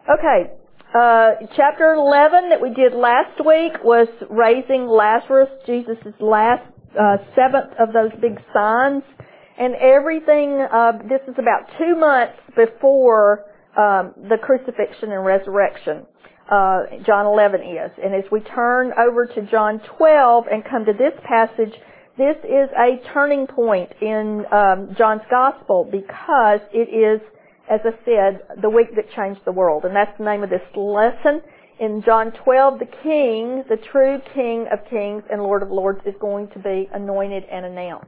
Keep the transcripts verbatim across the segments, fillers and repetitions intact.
Okay, uh, chapter eleven that we did last week was raising Lazarus, Jesus' last uh, seventh of those big signs. And everything, uh, this is about two months before um, the crucifixion and resurrection. Uh, John eleven is. And as we turn over to John twelve and come to this passage, this is a turning point in um, John's Gospel because it is, as I said, the week that changed the world. And that's the name of this lesson. In John twelve, the King, the true King of Kings and Lord of Lords, is going to be anointed and announced.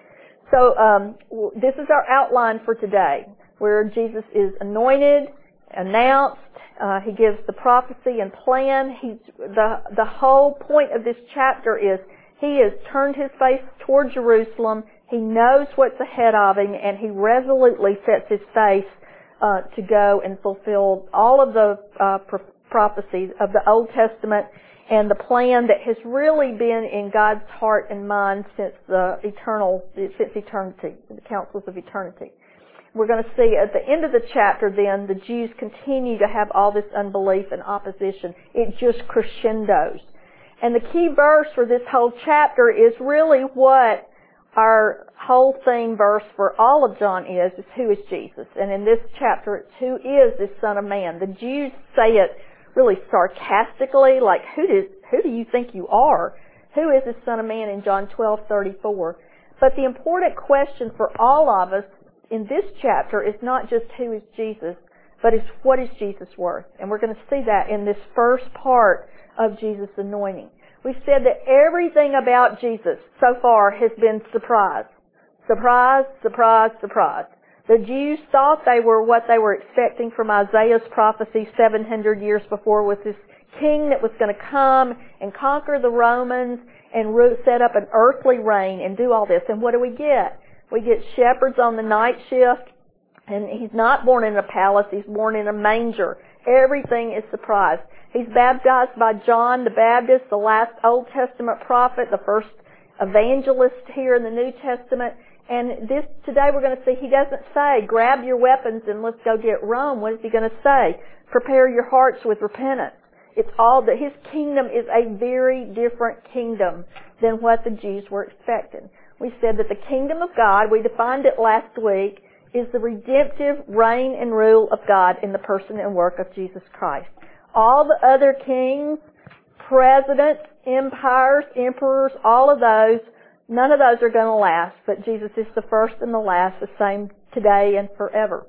So um, this is our outline for today, where Jesus is anointed, announced. Uh, he gives the prophecy and plan. He's, the, the whole point of this chapter is he has turned his face toward Jerusalem. He knows what's ahead of him, and he resolutely sets his face uh, to go and fulfill all of the uh, pro- prophecies of the Old Testament and the plan that has really been in God's heart and mind since the eternal, since eternity, the councils of eternity. We're going to see at the end of the chapter then, the Jews continue to have all this unbelief and opposition. It just crescendos. And the key verse for this whole chapter is really what our whole theme verse for all of John is, is who is Jesus? And in this chapter, it's who is this Son of Man? The Jews say it really sarcastically, like, who do, who do you think you are? Who is this Son of Man in John twelve thirty-four? But the important question for all of us in this chapter is not just who is Jesus, but it's what is Jesus worth? And we're going to see that in this first part of Jesus' anointing. We've said that everything about Jesus so far has been surprise. Surprise, surprise, surprise. The Jews thought they were what they were expecting from Isaiah's prophecy seven hundred years before, with this king that was going to come and conquer the Romans and set up an earthly reign and do all this. And what do we get? We get shepherds on the night shift, and he's not born in a palace, he's born in a manger. Everything is surprise. He's baptized by John the Baptist, the last Old Testament prophet, the first evangelist here in the New Testament. And this, today we're going to see, he doesn't say, grab your weapons and let's go get Rome. What is he going to say? Prepare your hearts with repentance. It's all that his kingdom is a very different kingdom than what the Jews were expecting. We said that the kingdom of God, we defined it last week, is the redemptive reign and rule of God in the person and work of Jesus Christ. All the other kings, presidents, empires, emperors, all of those, none of those are going to last, but Jesus is the first and the last, the same today and forever.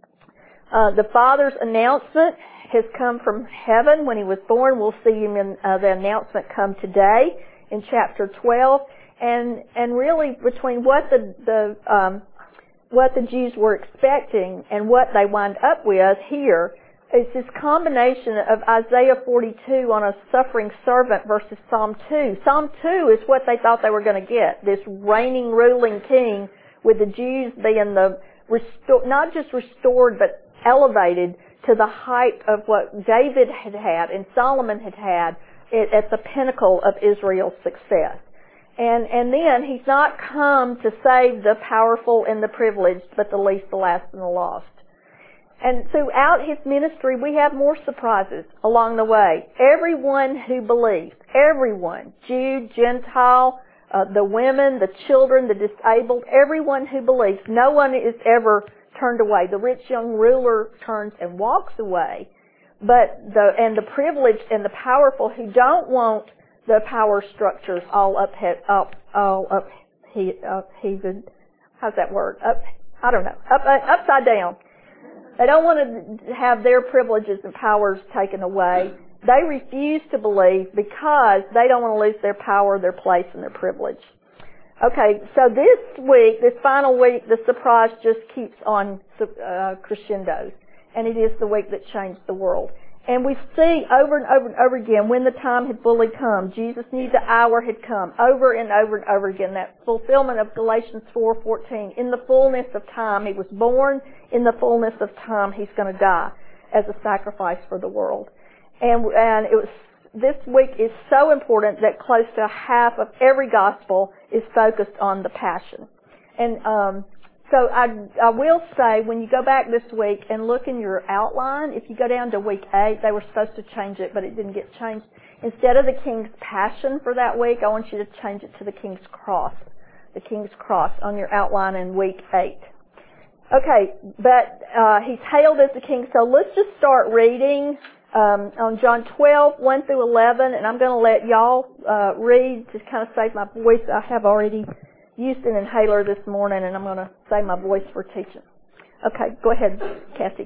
Uh, the Father's announcement has come from heaven when he was born. We'll see him in uh, the announcement come today in chapter twelve. And and really between what the the um, what the Jews were expecting and what they wind up with here is this combination of Isaiah forty-two on a suffering servant versus Psalm two. Psalm two is what they thought they were going to get, this reigning, ruling king, with the Jews being the restor- not just restored but elevated to the height of what David had had and Solomon had had at the pinnacle of Israel's success. And, and then he's not come to save the powerful and the privileged, but the least, the last, and the lost. And throughout his ministry, we have more surprises along the way. Everyone who believes, everyone, Jew, Gentile, uh, the women, the children, the disabled, everyone who believes, no one is ever turned away. The rich young ruler turns and walks away, but the, and the privileged and the powerful who don't want the power structures all up, up, all up, he, up, heaved. How's that word? Up, I don't know. Up, uh, upside down. They don't want to have their privileges and powers taken away. They refuse to believe because they don't want to lose their power, their place, and their privilege. Okay, so this week, this final week, the surprise just keeps on uh, crescendos, and it is the week that changed the world. And we see over and over and over again when the time had fully come. Jesus knew the hour had come. Over and over and over again, that fulfillment of Galatians four fourteen. In the fullness of time, he was born. In the fullness of time, he's going to die as a sacrifice for the world. And, and it was, this week is so important that close to half of every gospel is focused on the passion. And um, so I, I will say, when you go back this week and look in your outline, if you go down to week eight, they were supposed to change it, but it didn't get changed. Instead of the King's Passion for that week, I want you to change it to the King's Cross. The King's Cross on your outline in week eight. Okay, but uh, he's hailed as the King. So let's just start reading um, on John twelve, one through eleven, and I'm going to let y'all uh, read to kind of save my voice. I have already used an inhaler this morning, and I'm going to save my voice for teaching. Okay, go ahead, Kathy.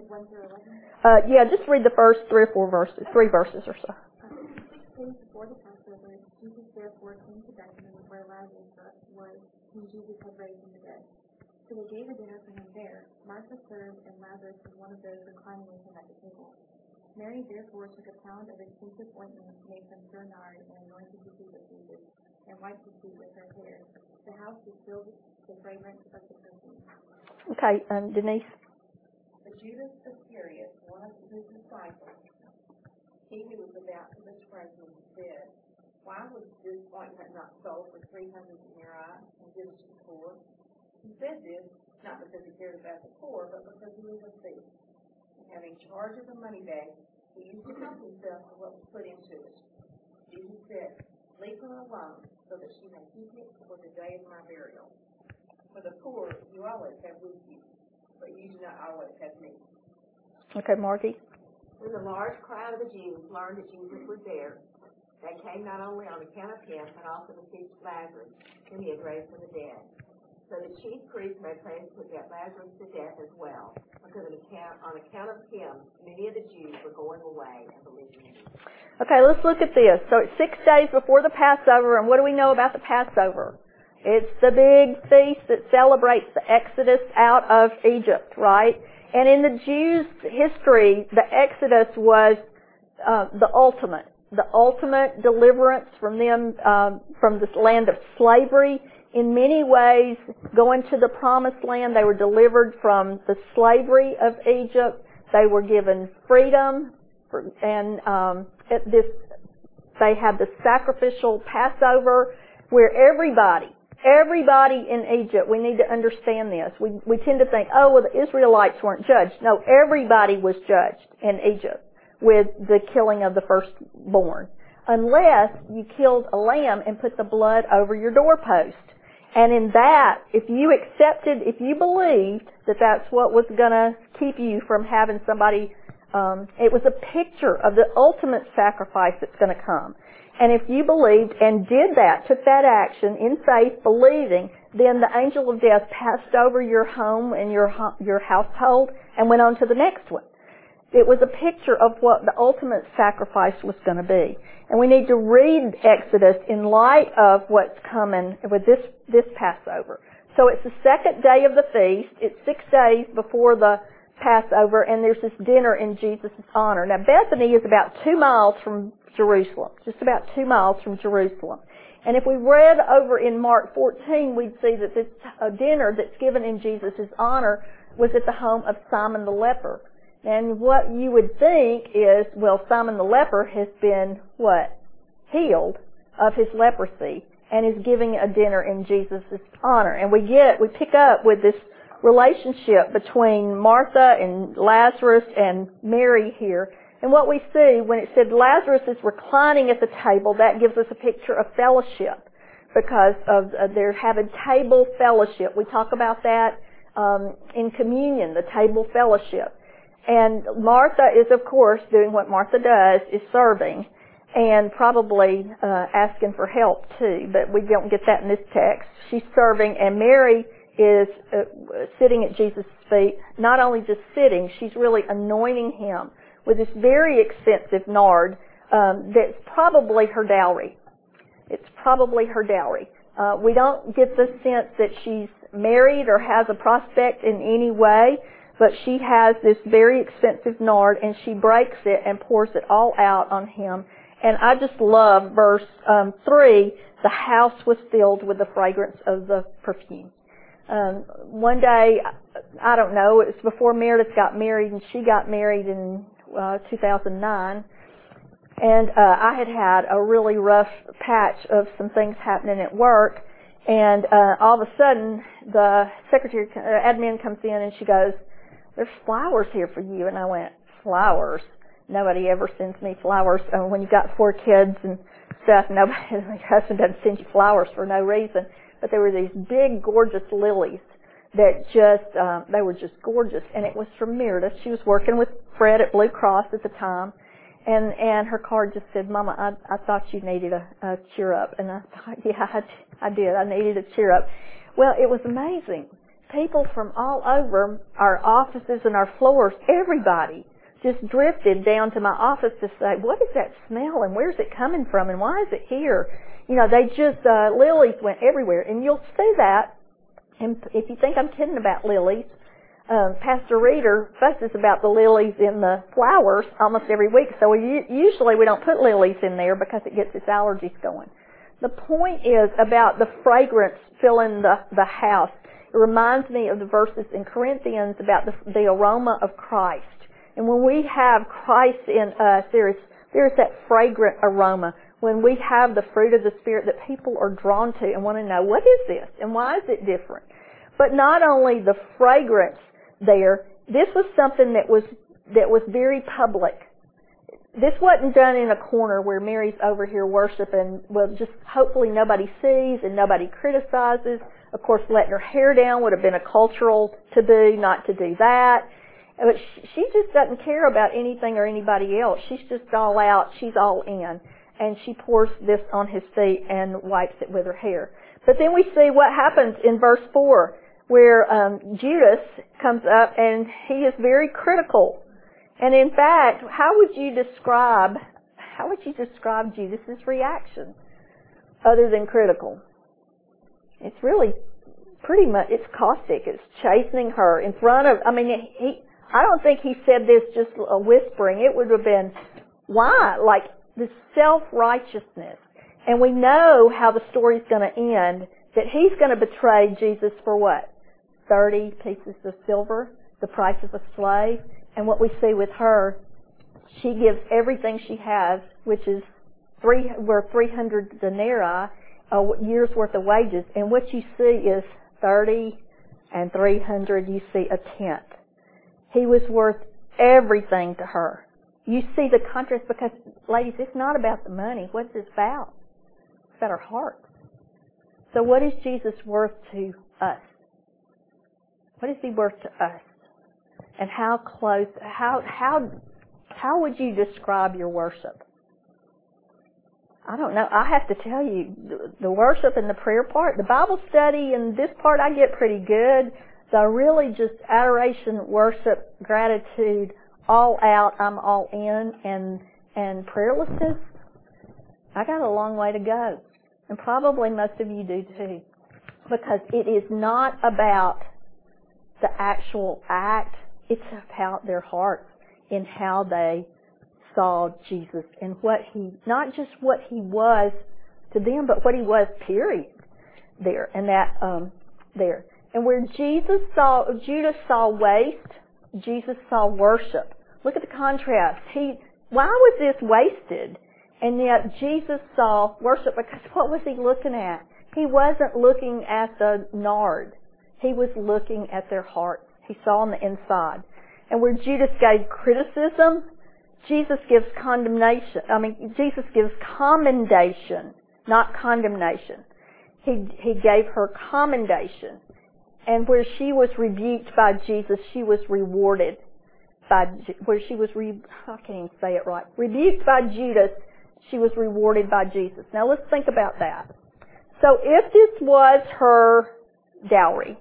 Uh, yeah, just read the first three or four verses, three verses or so. Six days before the Passover, Jesus therefore came to Bethany, where Lazarus was, whom Jesus had raised from the dead. So they gave a dinner for him there. Martha served, and Lazarus was one of those reclining with him at the table. Mary therefore took a pound of expensive ointment made from pure nard and anointed the feet of Jesus, and wiped his feet with her hair. The house was filled with the fragrance of the perfume. Okay, um, Denise. But Judas Iscariot, one of his disciples, he who was about to betray him, said, "Why was this ointment not sold for three hundred denarii and given to the poor?" He said this not because he cared about the poor, but because he was a thief. And having charge of the money bag, he used to help himself to what was put into it. Jesus said, "Leave her alone, so that she may keep it for the day of my burial. For the poor you always have with you, but you do not always have me." Okay, Margie. When the large crowd of the Jews learned that Jesus was there, they came not only on account of him, but also to see Lazarus, whom he had raised from the dead. So the chief priests made plans to put Lazarus to death as well, because on account, on account of him, many of the Jews were going away and believing in him. Okay, let's look at this. So it's six days before the Passover, and what do we know about the Passover? It's the big feast that celebrates the Exodus out of Egypt, right? And in the Jews' history, the Exodus was uh, the ultimate, the ultimate deliverance from them, um, from this land of slavery. In many ways, going to the Promised Land, they were delivered from the slavery of Egypt. They were given freedom, for, and um, at this, they had the sacrificial Passover, where everybody, everybody in Egypt, we need to understand this. We we tend to think, oh, well, the Israelites weren't judged. No, everybody was judged in Egypt with the killing of the firstborn, unless you killed a lamb and put the blood over your doorpost. And in that, if you accepted, if you believed that that's what was going to keep you from having somebody, um, it was a picture of the ultimate sacrifice that's going to come. And if you believed and did that, took that action in faith, believing, then the angel of death passed over your home and your your household and went on to the next one. It was a picture of what the ultimate sacrifice was going to be. And we need to read Exodus in light of what's coming with this, this Passover. So it's the second day of the feast. It's six days before the Passover, and there's this dinner in Jesus' honor. Now, Bethany is about two miles from Jerusalem, just about two miles from Jerusalem. And if we read over in Mark fourteen, we'd see that this a dinner that's given in Jesus' honor was at the home of Simon the leper. And what you would think is, well, Simon the leper has been, what? Healed of his leprosy and is giving a dinner in Jesus' honor. And we get, we pick up with this relationship between Martha and Lazarus and Mary here. And what we see, when it said Lazarus is reclining at the table, that gives us a picture of fellowship because of uh, they're having table fellowship. We talk about that um, in communion, the table fellowship. And Martha is, of course, doing what Martha does, is serving and probably uh, asking for help too, but we don't get that in this text. She's serving, and Mary is uh, sitting at Jesus' feet. Not only just sitting, she's really anointing him with this very expensive nard um, that's probably her dowry. It's probably her dowry. Uh, we don't get the sense that she's married or has a prospect in any way, but she has this very expensive nard, and she breaks it and pours it all out on him. And I just love verse um, three, the house was filled with the fragrance of the perfume. Um, one day, I don't know, it was before Meredith got married, and she got married in uh, two thousand nine. And uh, I had had a really rough patch of some things happening at work. And uh, all of a sudden, the secretary, uh, admin comes in and she goes, "There's flowers here for you." And I went, "Flowers? Nobody ever sends me flowers. Uh, when you've got four kids and stuff, nobody, my husband doesn't send you flowers for no reason." But there were these big, gorgeous lilies that just, um, they were just gorgeous. And it was from Meredith. She was working with Fred at Blue Cross at the time. And, and her card just said, "Mama, I, I thought you needed a, a cheer up." And I thought, yeah, I, I did. I needed a cheer up. Well, it was amazing. People from all over our offices and our floors, everybody just drifted down to my office to say, "What is that smell and where's it coming from and why is it here?" You know, they just, uh, lilies went everywhere. And you'll see that, and if you think I'm kidding about lilies, Um, Pastor Reeder fusses about the lilies in the flowers almost every week, so we usually we don't put lilies in there because it gets its allergies going. The point is about the fragrance filling the, the house. It reminds me of the verses in Corinthians about the, the aroma of Christ. And when we have Christ in us, there is, there is that fragrant aroma. When we have the fruit of the Spirit that people are drawn to and want to know, what is this and why is it different? But not only the fragrance there, this was something that was that was very public. This wasn't done in a corner where Mary's over here worshiping, well, just hopefully nobody sees and nobody criticizes. Of course, letting her hair down would have been a cultural taboo, not to do that. But she just doesn't care about anything or anybody else. She's just all out. She's all in. And she pours this on his feet and wipes it with her hair. But then we see what happens in verse four, where um, Judas comes up and he is very critical. And in fact, how would you describe, how would you describe Judas's reaction other than critical? It's really pretty much, it's caustic. It's chastening her in front of, I mean, he, I don't think he said this just a whispering. It would have been, why? Like the self-righteousness. And we know how the story's going to end, that he's going to betray Jesus for what? thirty pieces of silver, the price of a slave. And what we see with her, she gives everything she has, which is three, worth three hundred denarii, a year's worth of wages. And what you see is thirty and three hundred, you see a tenth. He was worth everything to her. You see the contrast because, ladies, it's not about the money. What's it about? It's about our hearts. So what is Jesus worth to us? What is he worth to us? And how close, how, how, how would you describe your worship? I don't know. I have to tell you, the worship and the prayer part, the Bible study and this part I get pretty good. The really just adoration, worship, gratitude, all out, I'm all in, and, and prayerlessness, I got a long way to go. And probably most of you do too. Because it is not about the actual act, it's about their hearts in how they saw Jesus and what he, not just what he was to them, but what he was, period, there. And that, um, there. And where Jesus saw, Judas saw waste, Jesus saw worship. Look at the contrast. He, why was this wasted? And yet Jesus saw worship because what was he looking at? He wasn't looking at the nard. He was looking at their hearts. He saw on the inside. And where Judas gave criticism, Jesus gives condemnation. I mean, Jesus gives commendation, not condemnation. He, he gave her commendation. And where she was rebuked by Jesus, she was rewarded by, where she was, re, I can't even say it right, rebuked by Judas, she was rewarded by Jesus. Now let's think about that. So if this was her dowry,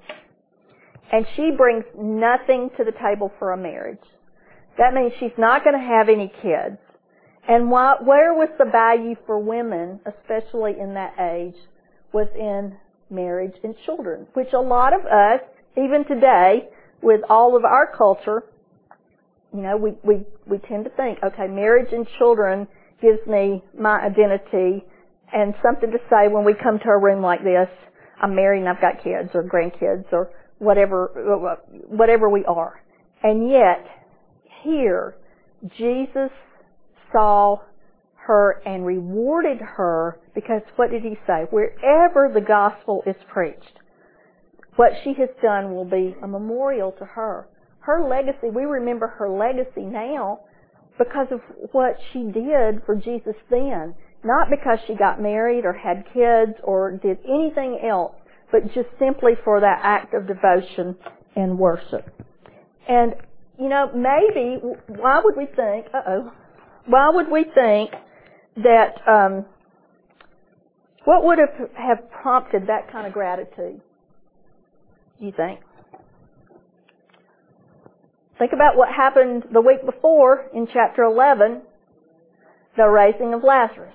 and she brings nothing to the table for a marriage, that means she's not going to have any kids. And why, where was the value for women, especially in that age, was in marriage and children, which a lot of us, even today, with all of our culture, you know, we, we, we tend to think, okay, marriage and children gives me my identity and something to say when we come to a room like this, I'm married and I've got kids or grandkids or whatever, whatever we are. And yet, here, Jesus saw her and rewarded her, because what did he say? Wherever the gospel is preached, what she has done will be a memorial to her. Her legacy, we remember her legacy now because of what she did for Jesus then. Not because she got married or had kids or did anything else, but just simply for that act of devotion and worship. And, you know, maybe, why would we think, uh-oh, why would we think that, um, what would have, have prompted that kind of gratitude, do you think? Think about what happened the week before in chapter eleven, the raising of Lazarus.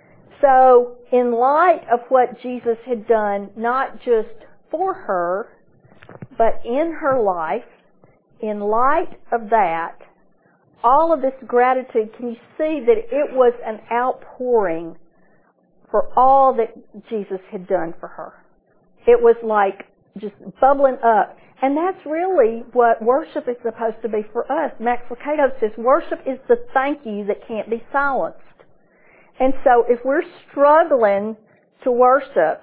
So, in light of what Jesus had done, not just for her, but in her life, in light of that, all of this gratitude, can you see that it was an outpouring for all that Jesus had done for her? It was like just bubbling up. And that's really what worship is supposed to be for us. Max Lucado says worship is the thank you that can't be silenced. And so if we're struggling to worship,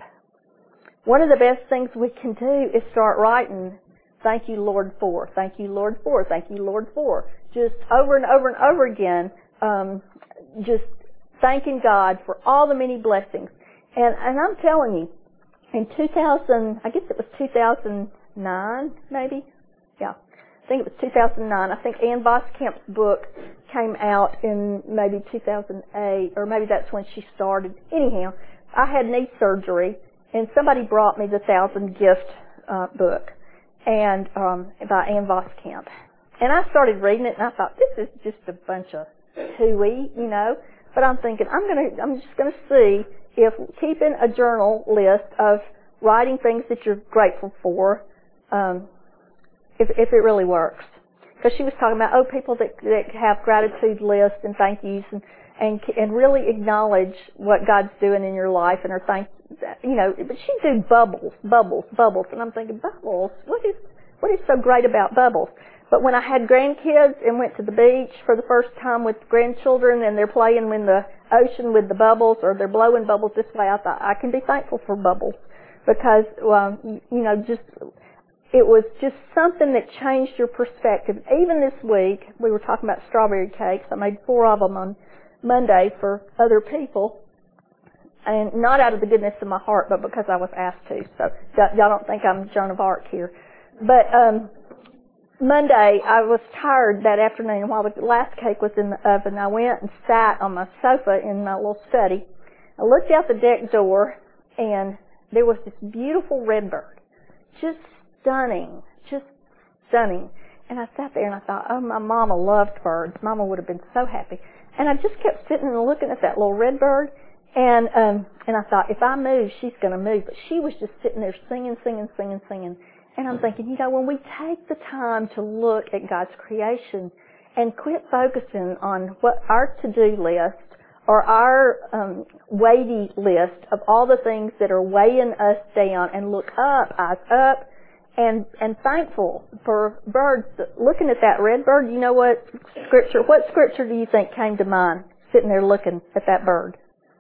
one of the best things we can do is start writing, thank you, Lord, for, thank you, Lord, for, thank you, Lord, for. Just over and over and over again, um, just thanking God for all the many blessings. And, and I'm telling you, in two thousand, I guess it was two thousand nine, maybe? Yeah. I think it was two thousand nine. I think Ann Voskamp's book came out in maybe two thousand eight, or maybe that's when she started. Anyhow, I had knee surgery, and somebody brought me the Thousand Gift uh, book, and um, by Ann Voskamp. And I started reading it, and I thought, this is just a bunch of hooey, you know. But I'm thinking, I'm gonna, I'm just gonna see if keeping a journal list of writing things that you're grateful for, um, if, if it really works. Because she was talking about, oh, people that, that have gratitude lists and thank yous and, and and really acknowledge what God's doing in your life and are thank, you know. But she do bubbles, bubbles, bubbles, and I'm thinking, bubbles? What is what is so great about bubbles? But when I had grandkids and went to the beach for the first time with grandchildren and they're playing in the ocean with the bubbles or they're blowing bubbles this way, I thought I can be thankful for bubbles because, well, you know, just it was just something that changed your perspective. Even this week, we were talking about strawberry cakes. I made four of them on Monday for other people, and not out of the goodness of my heart, but because I was asked to. So y'all don't think I'm Joan of Arc here. But um Monday, I was tired that afternoon. While the last cake was in the oven, I went and sat on my sofa in my little study. I looked out the deck door, and there was this beautiful redbird. Just stunning. Just stunning. And I sat there and I thought, oh, my mama loved birds. Mama would have been so happy. And I just kept sitting and looking at that little redbird. And um, and I thought, if I move, she's going to move. But she was just sitting there singing, singing, singing, singing. And I'm thinking, you know, when we take the time to look at God's creation and quit focusing on what our to-do list or our um, weighty list of all the things that are weighing us down and look up, eyes up, and and thankful for birds. Looking at that red bird, you know what scripture, what scripture do you think came to mind sitting there looking at that bird?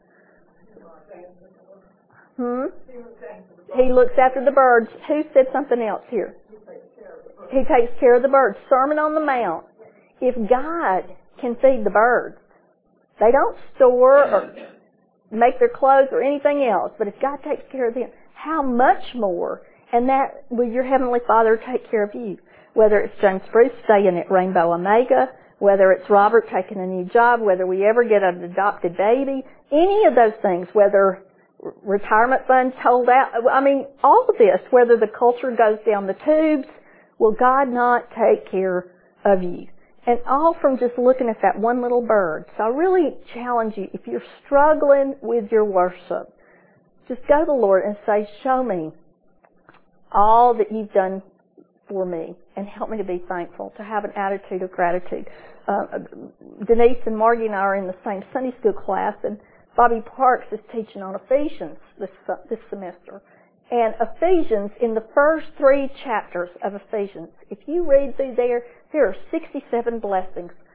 Hmm? He looks after the birds. Who said something else here? He takes care of the birds. Sermon on the Mount. If God can feed the birds, they don't store or make their clothes or anything else, but if God takes care of them, how much more? And that will your Heavenly Father take care of you? Whether it's James Bruce staying at Rainbow Omega, whether it's Robert taking a new job, whether we ever get an adopted baby, any of those things, whether retirement funds hold out. I mean, all of this, whether the culture goes down the tubes, will God not take care of you? And all from just looking at that one little bird. So I really challenge you, if you're struggling with your worship, just go to the Lord and say, show me all that you've done for me and help me to be thankful, to have an attitude of gratitude. Uh, Denise and Margie and I are in the same Sunday school class, and Bobby Parks is teaching on Ephesians this this semester. And Ephesians, in the first three chapters of Ephesians, if you read through there, there are sixty-seven blessings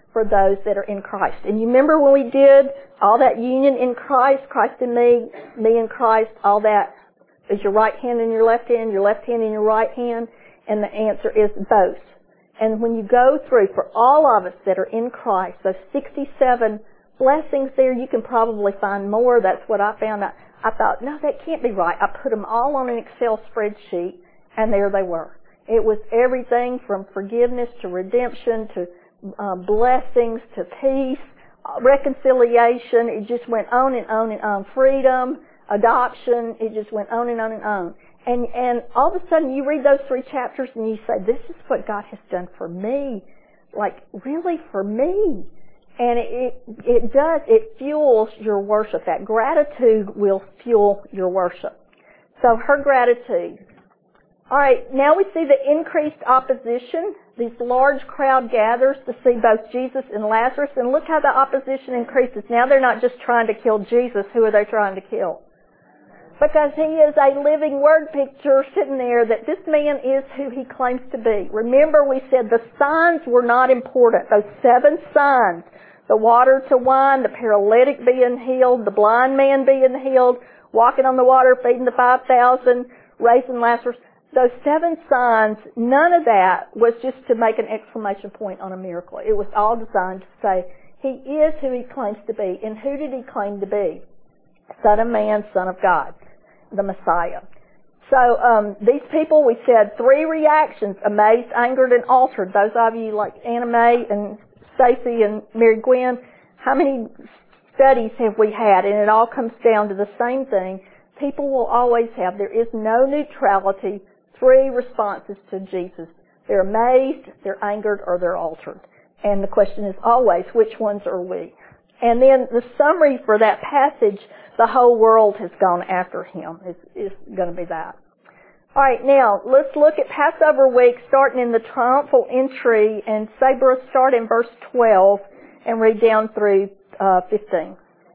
for those that are in Christ. And you remember when we did all that union in Christ, Christ in me, me in Christ, all that is your right hand in your left hand, your left hand in your right hand, and the answer is both. And when you go through, for all of us that are in Christ, those sixty-seven blessings there, you can probably find more. That's what I found. I, I thought, no, that can't be right. I put them all on an Excel spreadsheet, and there they were. It was everything from forgiveness to redemption to uh, blessings to peace, uh, reconciliation. It just went on and on and on. Freedom, adoption. It just went on and on and on. And and all of a sudden you read those three chapters and you say, this is what God has done for me. Like, really for me. And it, it, it does, it fuels your worship. That gratitude will fuel your worship. So her gratitude. Alright, now we see the increased opposition. This large crowd gathers to see both Jesus and Lazarus. And look how the opposition increases. Now they're not just trying to kill Jesus. Who are they trying to kill? Because he is a living word picture sitting there that this man is who he claims to be. Remember, we said the signs were not important. Those seven signs, the water to wine, the paralytic being healed, the blind man being healed, walking on the water, feeding the five thousand, raising Lazarus. Those seven signs, none of that was just to make an exclamation point on a miracle. It was all designed to say, he is who he claims to be. And who did he claim to be? Son of man, Son of God. The Messiah. So um, these people, we said three reactions: amazed, angered, and altered. Those of you like Anna Mae and Stacy and Mary Gwen, how many studies have we had? And it all comes down to the same thing. People will always have, there is no neutrality, three responses to Jesus. They're amazed, they're angered, or they're altered. And the question is always, which ones are we? And then the summary for that passage, the whole world has gone after him, is, is going to be that. All right, now let's look at Passover week, starting in the triumphal entry, and Sabra, start in verse twelve and read down through uh, fifteen.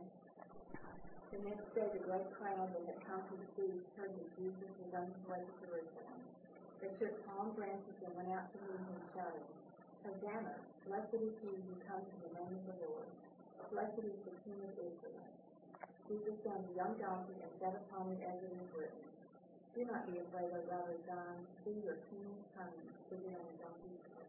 The next day, the great crowd that had come to the feast heard that Jesus was on his way to Jerusalem. They took palm branches and went out to meet him, shouting, Hosanna, blessed is he who comes in the name of the Lord. Blessed is the King of Israel. Jesus found a young donkey and sat upon it as it is written. Do not be afraid, O daughter of Zion. See, your king is coming, sitting on a donkey's colt.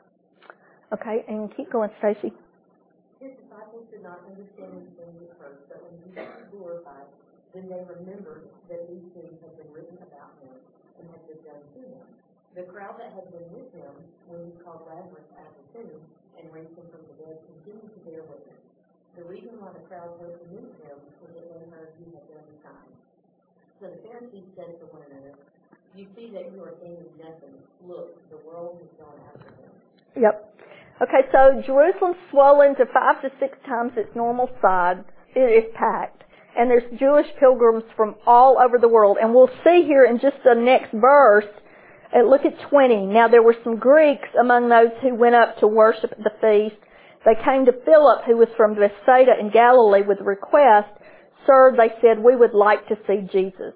Okay, and keep going, Stacy. His disciples did not understand anything at first, but when Jesus was glorified, then they remembered that these things had been written about him and had been done to him. The crowd that had been with him when he called Lazarus out of the tomb and raised him from the dead continued to bear witness. The reason why the crowd went to meet him was that they heard he had done the sign. So the Pharisees said to one another, you see that you are gaining nothing. Look, the world has gone after him. Yep. Okay, so Jerusalem's swollen to five to six times its normal size. It is packed. And there's Jewish pilgrims from all over the world. And we'll see here in just the next verse, uh, look at twenty. Now there were some Greeks among those who went up to worship at the feast. They came to Philip, who was from Bethsaida in Galilee, with a request. Sir, they said, we would like to see Jesus.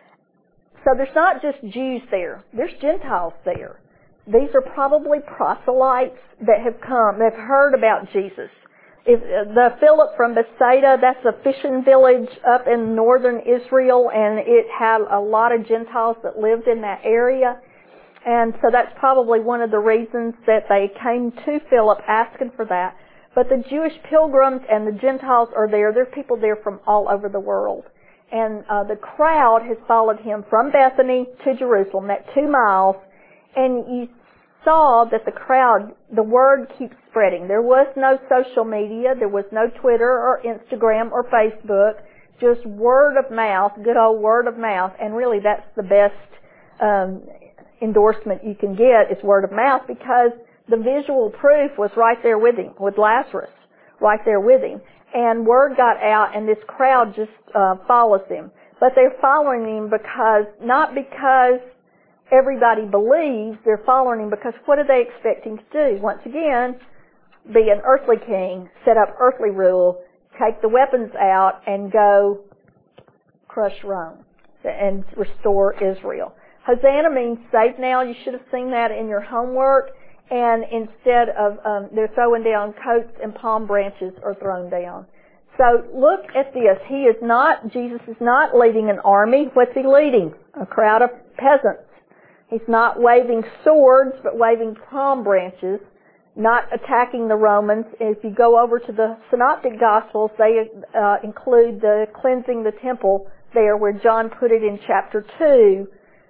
So there's not just Jews there. There's Gentiles there. These are probably proselytes that have come, that have heard about Jesus. If, uh, the Philip from Bethsaida, that's a fishing village up in northern Israel, and it had a lot of Gentiles that lived in that area. And so that's probably one of the reasons that they came to Philip asking for that. But the Jewish pilgrims and the Gentiles are there. There are people there from all over the world. And uh, the crowd has followed him from Bethany to Jerusalem, that two miles. And you saw that the crowd, the word keeps spreading. There was no social media. There was no Twitter or Instagram or Facebook. Just word of mouth, good old word of mouth. And really that's the best um endorsement you can get is word of mouth, because the visual proof was right there with him, with Lazarus, right there with him. And word got out, and this crowd just uh, follows him. But they're following him because, not because everybody believes, they're following him because what do they expect him to do? Once again, be an earthly king, set up earthly rule, take the weapons out, and go crush Rome and restore Israel. Hosanna means save now. You should have seen that in your homework. and instead of, um, they're throwing down coats and palm branches are thrown down. So look at this. He is not, Jesus is not leading an army. What's he leading? A crowd of peasants. He's not waving swords, but waving palm branches, not attacking the Romans. If you go over to the Synoptic Gospels, they uh, include the cleansing the temple there where John put it in chapter two.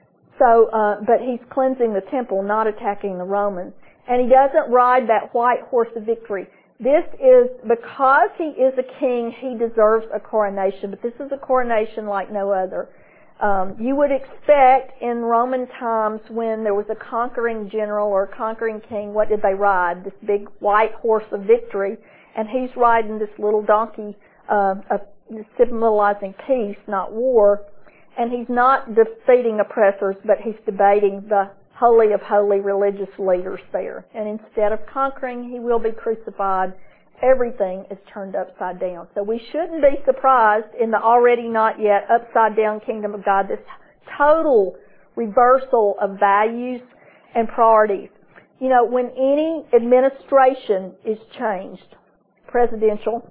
So, uh, but he's cleansing the temple, not attacking the Romans. And he doesn't ride that white horse of victory. This is, because he is a king, he deserves a coronation, but this is a coronation like no other. Um, you would expect in Roman times when there was a conquering general or a conquering king, what did they ride? This big white horse of victory, and he's riding this little donkey, uh, of symbolizing peace, not war, and he's not defeating oppressors, but he's debating the holy of holy religious leaders there. And instead of conquering, he will be crucified. Everything is turned upside down. So we shouldn't be surprised in the already not yet upside down kingdom of God, this total reversal of values and priorities. You know, when any administration is changed, presidential,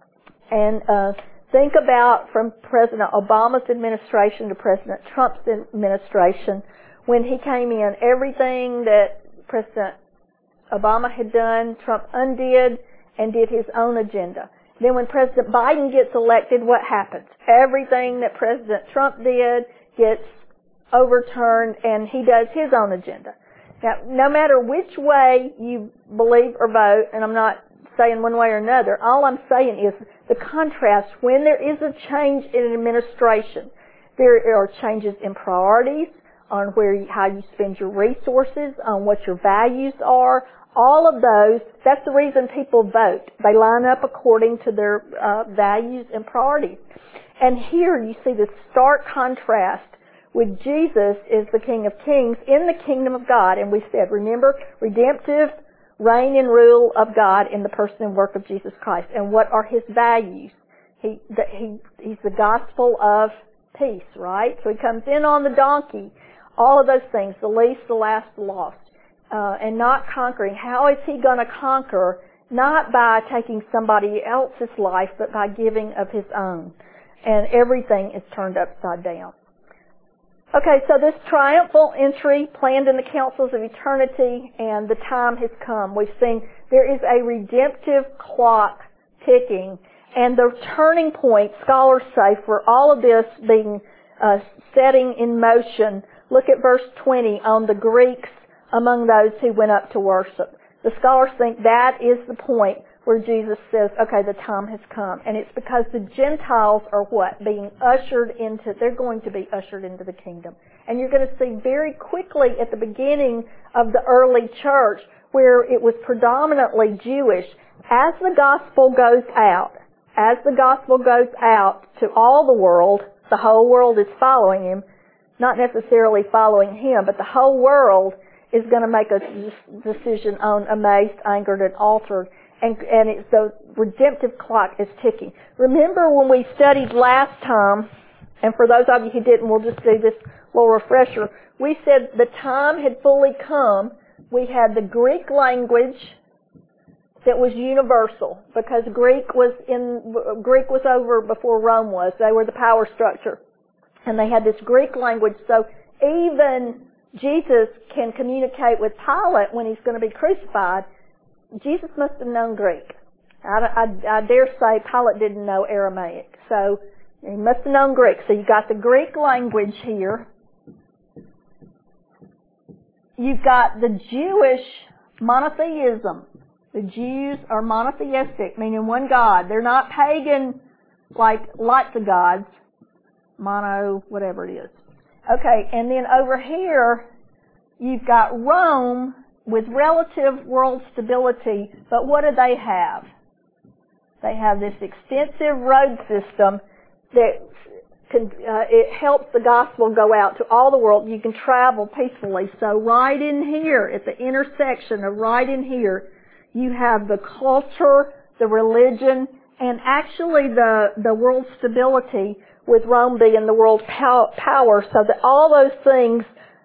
and uh, think about from President Obama's administration to President Trump's administration, when he came in, everything that President Obama had done, Trump undid and did his own agenda. Then when President Biden gets elected, what happens? Everything that President Trump did gets overturned and he does his own agenda. Now, no matter which way you believe or vote, and I'm not saying one way or another, all I'm saying is the contrast. When there is a change in an administration, there are changes in priorities, on where you, how you spend your resources, on what your values are, all of those. That's the reason people vote. They line up according to their uh, values and priorities. And here you see this stark contrast with Jesus is the King of Kings in the kingdom of God. And we said, remember, redemptive reign and rule of God in the person and work of Jesus Christ. And what are his values? He, the, he he's the gospel of peace, right? So he comes in on the donkey. All of those things, the least, the last, the lost, uh, and not conquering. How is he going to conquer? Not by taking somebody else's life, but by giving of his own. And everything is turned upside down. Okay, so this triumphal entry planned in the councils of eternity, and the time has come. We've seen there is a redemptive clock ticking, and the turning point, scholars say, for all of this being uh, setting in motion. Look at verse twenty on the Greeks among those who went up to worship. The scholars think that is the point where Jesus says, okay, the time has come. And it's because the Gentiles are what? Being ushered into, they're going to be ushered into the kingdom. And you're going to see very quickly at the beginning of the early church where it was predominantly Jewish. As the gospel goes out, as the gospel goes out to all the world, the whole world is following him. Not necessarily following him, but the whole world is going to make a decision on amazed, angered, and altered. And, and it's the redemptive clock is ticking. Remember when we studied last time, and for those of you who didn't, we'll just do this little refresher. We said the time had fully come. We had the Greek language that was universal because Greek was in Greek was over before Rome was. They were the power structure. And they had this Greek language, so even Jesus can communicate with Pilate when he's going to be crucified. Jesus must have known Greek. I, I, I dare say Pilate didn't know Aramaic, so he must have known Greek. So you've got the Greek language here. You've got the Jewish monotheism. The Jews are monotheistic, meaning one God. They're not pagan like lots of gods. Mono, whatever it is. Okay, and then over here, you've got Rome with relative world stability, but what do they have? They have this extensive road system that can, uh, it helps the gospel go out to all the world. You can travel peacefully. So right in here, at the intersection of right in here, you have the culture, the religion, and actually the, the world stability with Rome being the world power, so that all those things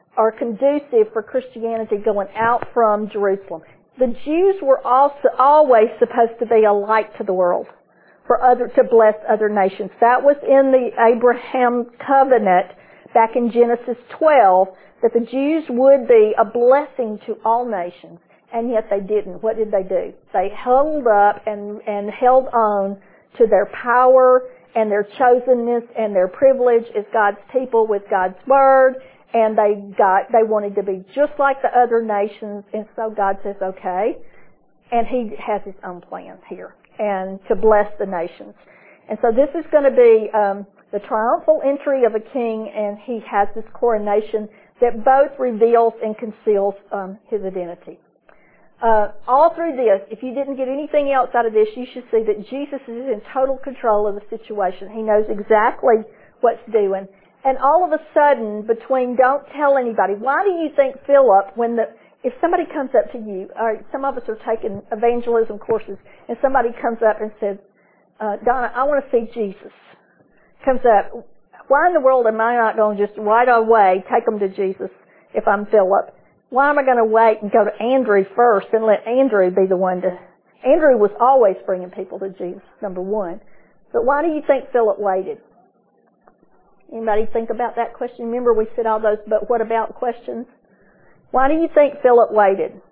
are conducive for Christianity going out from Jerusalem. The Jews were also always supposed to be a light to the world, for other to bless other nations. That was in the Abraham covenant back in Genesis twelve, that the Jews would be a blessing to all nations, and yet they didn't. What did they do? They held up and, and held on to their power and their chosenness and their privilege as God's people with God's Word, and they got, they wanted to be just like the other nations, and so God says, okay, and He has His own plan here, and to bless the nations. And so this is going to be um, the triumphal entry of a king, and he has this coronation that both reveals and conceals um, his identity. Uh, all through this, if you didn't get anything else out of this, you should see that Jesus is in total control of the situation. He knows exactly what's doing. And all of a sudden, between don't tell anybody, why do you think Philip, when the, if somebody comes up to you, or some of us are taking evangelism courses, and somebody comes up and says, uh, Donna, I want to see Jesus. Comes up, why in the world am I not going to just right away take them to Jesus if I'm Philip? Why am I going to wait and go to Andrew first and let Andrew be the one to... Andrew was always bringing people to Jesus, number one. But why do you think Philip waited? Anybody think about that question? Remember we said all those but what about questions? Why do you think Philip waited?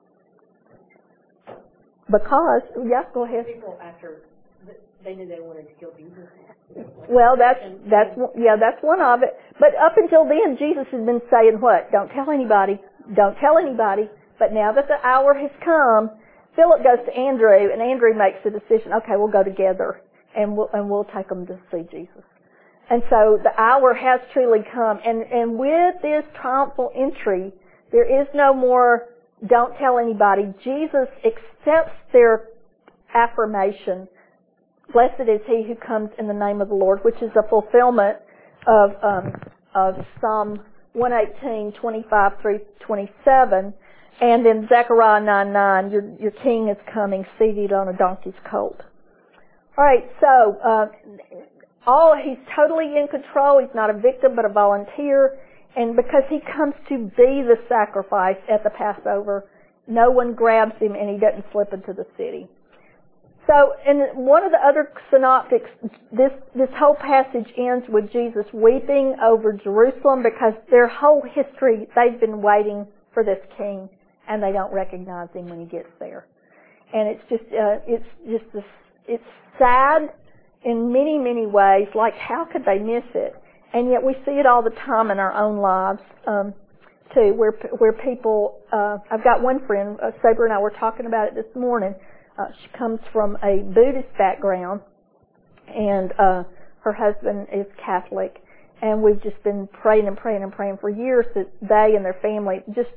Because, yeah, go ahead. People after they knew they wanted to kill Jesus. Well, that's, that's, yeah, that's one of it. But up until then, Jesus has been saying what? Don't tell anybody. Don't tell anybody. But now that the hour has come, Philip goes to Andrew, and Andrew makes the decision, okay, we'll go together, and we'll, and we'll take them to see Jesus. And so the hour has truly come. And, and with this triumphal entry, there is no more don't tell anybody. Jesus accepts their affirmation. Blessed is he who comes in the name of the Lord, which is a fulfillment of, um, of Psalm one eighteen, twenty-five through twenty-seven. And then Zechariah nine nine, your, your king is coming seated on a donkey's colt. Alright, so, uh, all, he's totally in control. He's not a victim, but a volunteer. And because he comes to be the sacrifice at the Passover, no one grabs him and he doesn't slip into the city. So, in one of the other synoptics, this, this whole passage ends with Jesus weeping over Jerusalem because their whole history, they've been waiting for this king and they don't recognize him when he gets there. And it's just, uh, it's just, this, it's sad in many, many ways, like how could they miss it? And yet we see it all the time in our own lives, um, too, where, where people, uh, I've got one friend, uh, Saber and I were talking about it this morning. Uh, she comes from a Buddhist background, and uh, her husband is Catholic, and we've just been praying and praying and praying for years that they and their family just,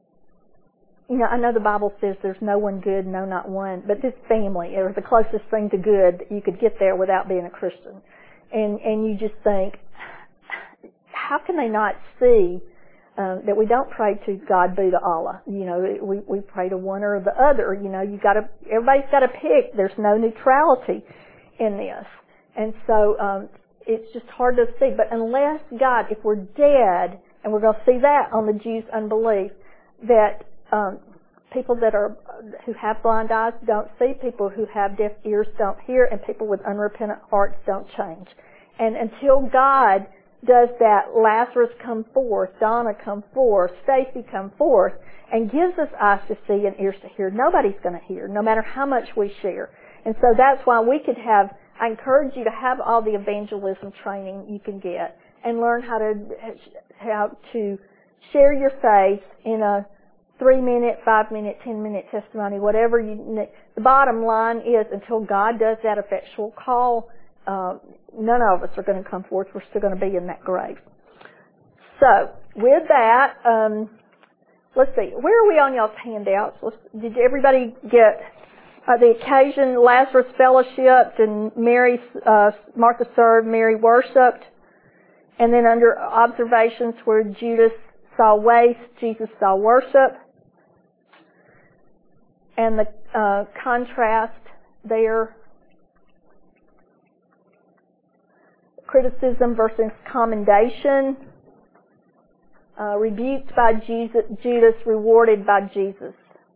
you know, I know the Bible says there's no one good, no, not one, but this family is the closest thing to good that you could get there without being a Christian. And, and you just think, how can they not see Uh, that we don't pray to God, Buddha, Allah. You know, we, we pray to one or the other. You know, you gotta, everybody's gotta pick. There's no neutrality in this. And so, um, it's just hard to see. But unless God, if we're dead, and we're gonna see that on the Jews' unbelief, that, um, people that are, who have blind eyes don't see, people who have deaf ears don't hear, and people with unrepentant hearts don't change. And until God does that, Lazarus come forth, Donna come forth, Stacy come forth, and gives us eyes to see and ears to hear. Nobody's going to hear, no matter how much we share. And so that's why we could have, I encourage you to have all the evangelism training you can get and learn how to, how to share your faith in a three minute, five minute, ten minute testimony, whatever you need. The bottom line is until God does that effectual call, uh, none of us are going to come forth. We're still going to be in that grave. So, with that, um, let's see. Where are we on y'all's handouts? Let's, did everybody get uh, the occasion? Lazarus fellowshipped and Mary, uh, Martha served, Mary worshipped. And then under observations where Judas saw waste, Jesus saw worship. And the uh, contrast there, criticism versus commendation. uh, rebuked by Jesus, Judas, rewarded by Jesus.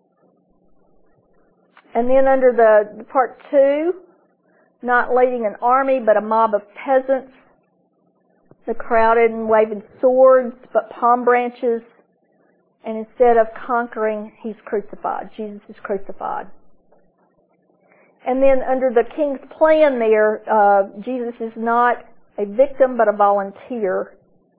And then under the part two, not leading an army but a mob of peasants, the crowded and waving swords but palm branches, and instead of conquering, he's crucified. Jesus is crucified. And then under the king's plan there, uh, Jesus is not a victim but a volunteer.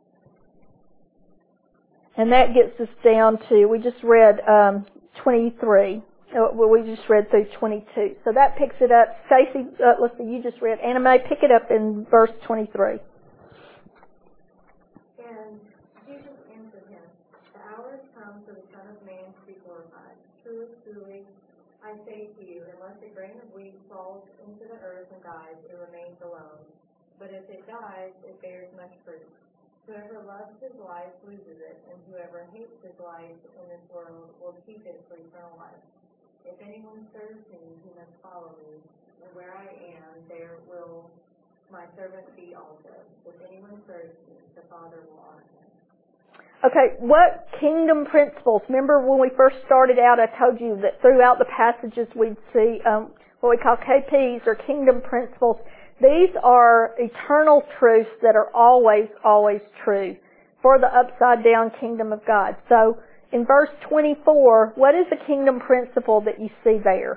And that gets us down to, we just read um, twenty-three. Well, we just read through twenty-two. So that picks it up. Stacy, uh, let's see, you just read. Anna Mae, pick it up in verse twenty-three. And Jesus answered him, the hour has come for the Son of Man to be glorified. Truly, truly, I say to you, unless a grain of wheat falls into the earth and dies, it remains alone. But if it dies, it bears much fruit. Whoever loves his life loses it, and whoever hates his life in this world will keep it for eternal life. If anyone serves me, he must follow me, and where I am, there will my servant be also. If anyone serves me, the Father will honor him. Okay, what kingdom principles? Remember when we first started out, I told you that throughout the passages we'd see um, what we call K Ps, or kingdom principles. These are eternal truths that are always, always true for the upside-down kingdom of God. So, in verse twenty-four, what is the kingdom principle that you see there?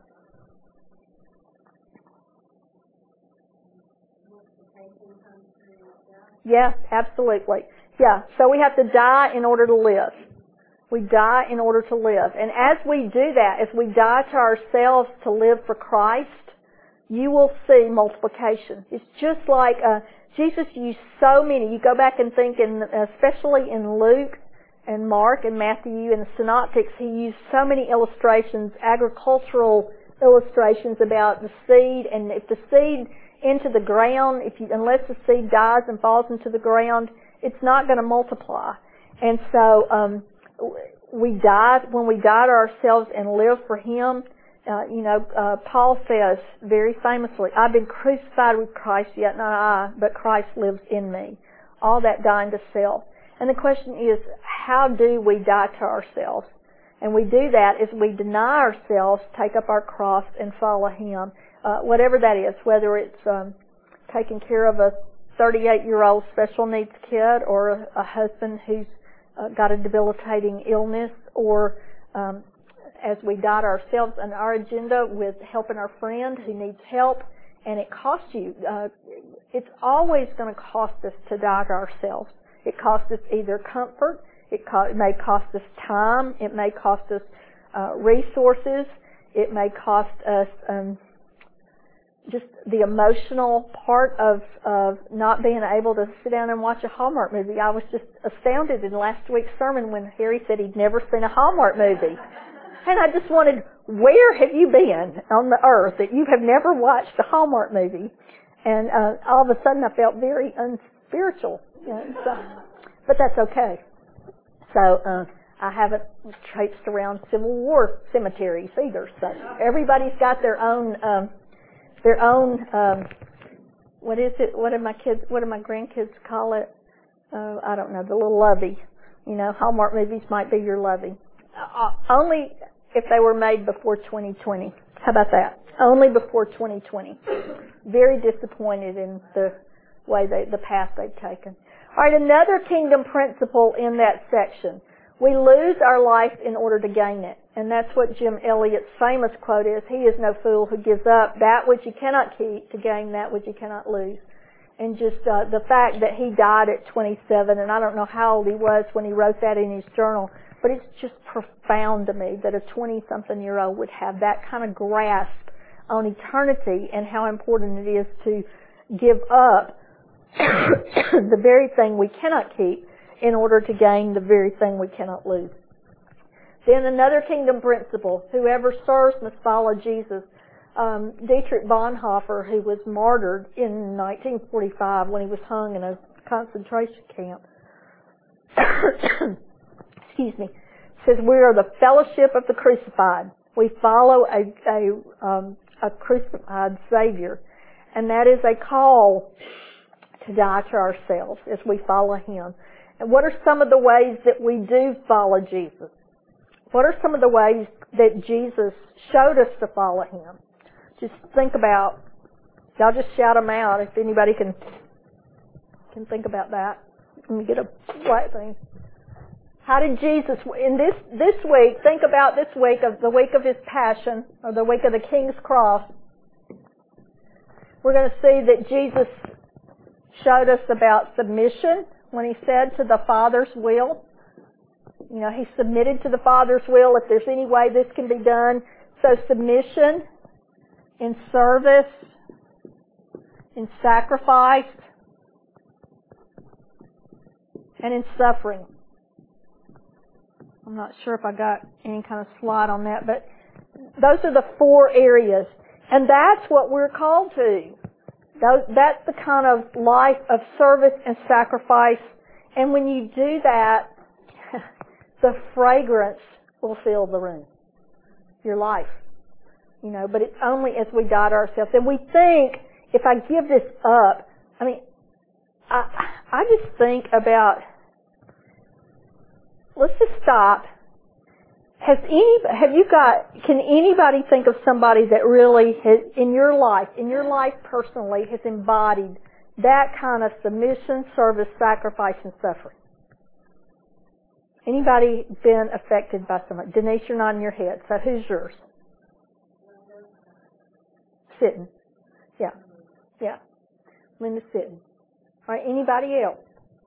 Yeah, absolutely. Yeah, so we have to die in order to live. We die in order to live. And as we do that, as we die to ourselves to live for Christ, you will see multiplication. It's just like uh, Jesus used so many. You go back and think, in, especially in Luke and Mark and Matthew and the Synoptics, he used so many illustrations, agricultural illustrations about the seed. And if the seed into the ground, if you, unless the seed dies and falls into the ground, it's not going to multiply. And so um, we die when we die to ourselves and live for Him. Uh, you know, uh, Paul says very famously, I've been crucified with Christ, yet not I, but Christ lives in me. All that dying to self. And the question is, how do we die to ourselves? And we do that as we deny ourselves, take up our cross, and follow Him. Uh, whatever that is, whether it's um, taking care of a thirty-eight-year-old special needs kid, or a, a husband who's uh, got a debilitating illness, or um, as we die to ourselves and our agenda with helping our friend who needs help, and it costs you. Uh, it's always going to cost us to die to ourselves. It costs us either comfort, it, co- it may cost us time, it may cost us uh, resources, it may cost us um, just the emotional part of, of not being able to sit down and watch a Hallmark movie. I was just astounded in last week's sermon when Harry said he'd never seen a Hallmark movie. And I just wanted, where have you been on the earth that you have never watched a Hallmark movie? And uh, all of a sudden I felt very unspiritual. You know, so, but that's okay. So uh, I haven't traipsed around Civil War cemeteries either. So everybody's got their own, um, their own. Um, what is it? What do my kids? What do my grandkids call it? Uh, I don't know. The little lovey. You know, Hallmark movies might be your lovey. Uh, only if they were made before twenty twenty. How about that? Only before twenty twenty. Very disappointed in the way they, the path they've taken. All right, another kingdom principle in that section. We lose our life in order to gain it. And that's what Jim Elliot's famous quote is, he is no fool who gives up that which he cannot keep to gain that which he cannot lose. And just uh, the fact that he died at twenty-seven, and I don't know how old he was when he wrote that in his journal, but it's just profound to me that a twenty-something-year-old would have that kind of grasp on eternity and how important it is to give up the very thing we cannot keep in order to gain the very thing we cannot lose. Then another kingdom principle, whoever serves must follow Jesus. Um, Dietrich Bonhoeffer, who was martyred in nineteen forty-five when he was hung in a concentration camp, excuse me, says we are the fellowship of the crucified. We follow a, a, um, a crucified Savior, and that is a call to die to ourselves as we follow Him. And what are some of the ways that we do follow Jesus? What are some of the ways that Jesus showed us to follow Him? Just think about, y'all just shout them out if anybody can can think about that. Let me get a flat thing. How did Jesus, in this, this week, think about this week of the week of His Passion, or the week of the King's Cross. We're going to see that Jesus showed us about submission when He said to the Father's will. You know, He submitted to the Father's will if there's any way this can be done. So submission in service, in sacrifice, and in suffering. I'm not sure if I got any kind of slide on that, but those are the four areas. And that's what we're called to. That's the kind of life of service and sacrifice. And when you do that, the fragrance will fill the room. Your life. You know, but it's only as we die to ourselves. And we think, if I give this up, I mean, I, I just think about, let's just stop. Has any, have you got, can anybody think of somebody that really has, in your life, in your life personally, has embodied that kind of submission, service, sacrifice, and suffering? Anybody been affected by somebody? Denise, you're nodding your head. So who's yours? Sitting. Yeah. Yeah. Linda Sitting. All right, anybody else?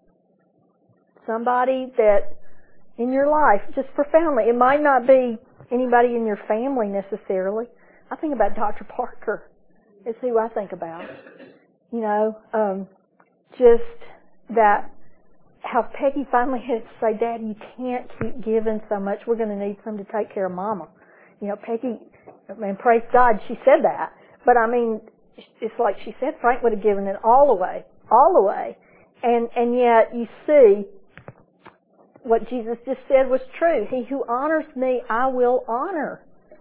Somebody that in your life, just profoundly, it might not be anybody in your family necessarily. I think about Doctor Parker. Is who I think about. You know, um, just that, how Peggy finally had to say, Dad, you can't keep giving so much. We're going to need some to take care of Mama. You know, Peggy, I mean, praise God, she said that. But I mean, it's like she said, Frank would have given it all away, all away. And, and yet you see, what Jesus just said was true. He who honors me, I will honor.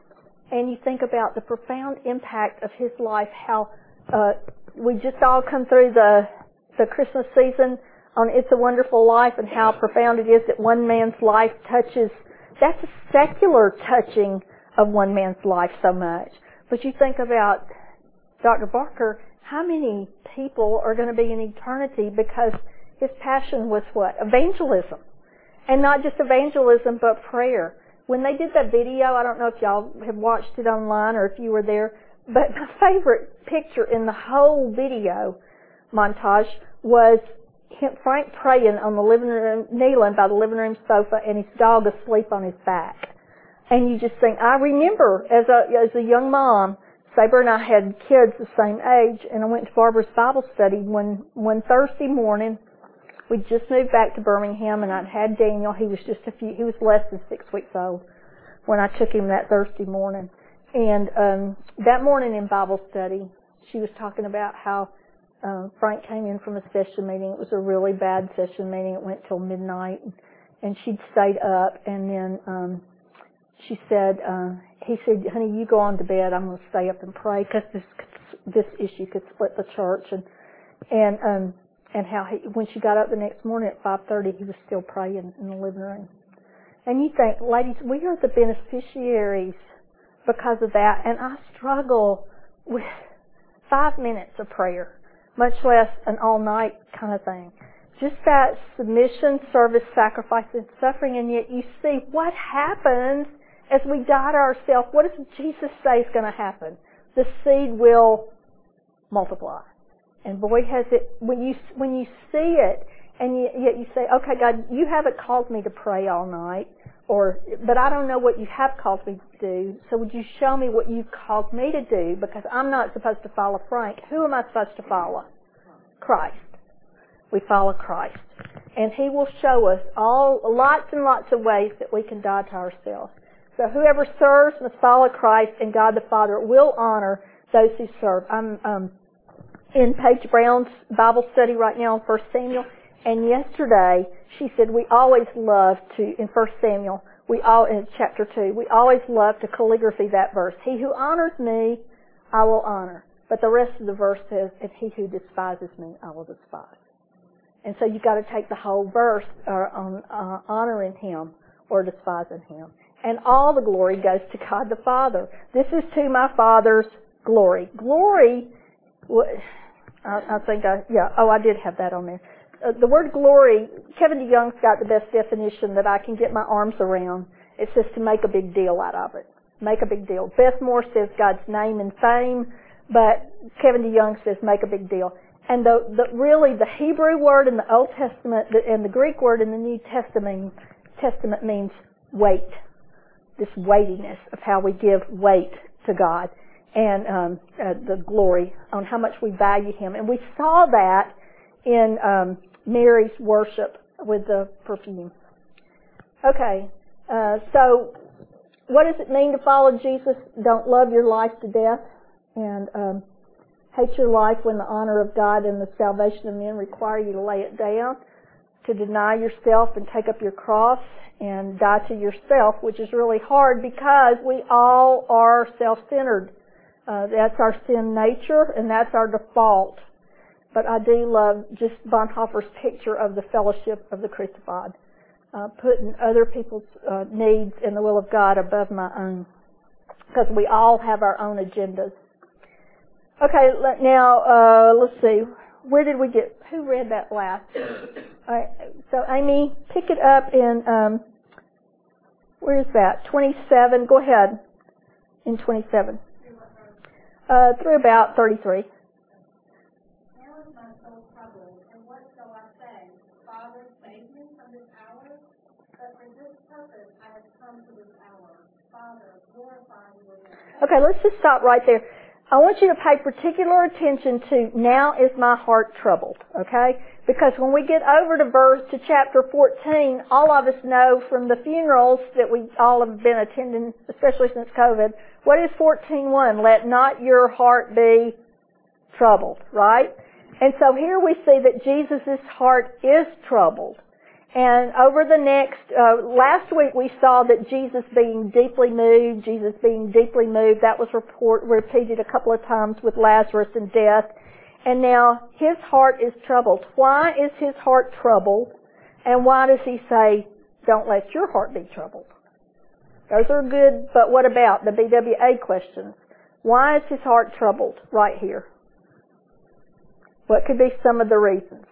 And you think about the profound impact of His life, how uh, we just all come through the the Christmas season on It's a Wonderful Life, and how profound it is that one man's life touches. That's a secular touching of one man's life so much. But you think about Doctor Barker, how many people are going to be in eternity because his passion was what? Evangelism. And not just evangelism, but prayer. When they did that video, I don't know if y'all have watched it online or if you were there, but my favorite picture in the whole video montage was him, Frank praying on the living room, kneeling by the living room sofa, and his dog asleep on his back. And you just think, I remember as a as a young mom, Saber and I had kids the same age, and I went to Barbara's Bible study one one Thursday morning. We just moved back to Birmingham, and I'd had Daniel. He was just a few, he was less than six weeks old when I took him that Thursday morning. And um, that morning in Bible study, she was talking about how uh, Frank came in from a session meeting. It was a really bad session meeting. It went till midnight, and she'd stayed up. And then um, she said, uh, he said, honey, you go on to bed. I'm going to stay up and pray because this this issue could split the church. And and um, And how he, when she got up the next morning at five thirty, he was still praying in the living room. And you think, ladies, we are the beneficiaries because of that. And I struggle with five minutes of prayer, much less an all-night kind of thing. Just that submission, service, sacrifice, and suffering. And yet you see what happens as we die to ourselves. What does Jesus say is going to happen? The seed will multiply. And boy, has it, when you, when you see it, and you, yet you say, okay, God, you haven't called me to pray all night, or, but I don't know what you have called me to do, so would you show me what you've called me to do, because I'm not supposed to follow Frank. Who am I supposed to follow? Christ. We follow Christ. And He will show us all, lots and lots of ways that we can die to ourselves. So whoever serves must follow Christ, and God the Father will honor those who serve. I'm, um, in Paige Brown's Bible study right now in First Samuel, and yesterday she said we always love to, in First Samuel, we all, in chapter two, we always love to calligraphy that verse. He who honors me, I will honor. But the rest of the verse says, and he who despises me, I will despise. And so you've got to take the whole verse uh, on uh, honoring Him or despising Him. And all the glory goes to God the Father. This is to my Father's glory. Glory, I, I think I, yeah, oh, I did have that on there. Uh, the word glory, Kevin DeYoung's got the best definition that I can get my arms around. It says to make a big deal out of it. Make a big deal. Beth Moore says God's name and fame, but Kevin DeYoung says make a big deal. And the, the really the Hebrew word in the Old Testament and the Greek word in the New Testament Testament means weight. This weightiness of how we give weight to God and um, uh, the glory on how much we value Him. And we saw that in um, Mary's worship with the perfume. Okay, uh, so what does it mean to follow Jesus? Don't love your life to death and um, hate your life when the honor of God and the salvation of men require you to lay it down, to deny yourself and take up your cross and die to yourself, which is really hard because we all are self-centered. Uh, that's our sin nature and that's our default. But I do love just Bonhoeffer's picture of the fellowship of the crucified, uh, putting other people's uh, needs and the will of God above my own, because we all have our own agendas. Okay, let, now uh, let's see. Where did we get? Who read that last? All right, so Amy, pick it up in um, where is that? twenty-seven. Go ahead. In twenty-seven. Uh, through about thirty-three. Now is my soul troubled, and what shall I say? Father, save me from this hour? But for this purpose I have come to this hour. Father, glorify your name. Okay, let's just stop right there. I want you to pay particular attention to now is my heart troubled, okay? Because when we get over to verse, to chapter fourteen, all of us know from the funerals that we all have been attending, especially since COVID, what is fourteen one? Let not your heart be troubled, right? And so here we see that Jesus' heart is troubled. And over the next, uh, last week we saw that Jesus being deeply moved, Jesus being deeply moved, that was report, repeated a couple of times with Lazarus and death. And now his heart is troubled. Why is his heart troubled? And why does he say, don't let your heart be troubled? Those are good, but what about the B W A questions? Why is his heart troubled right here? What could be some of the reasons?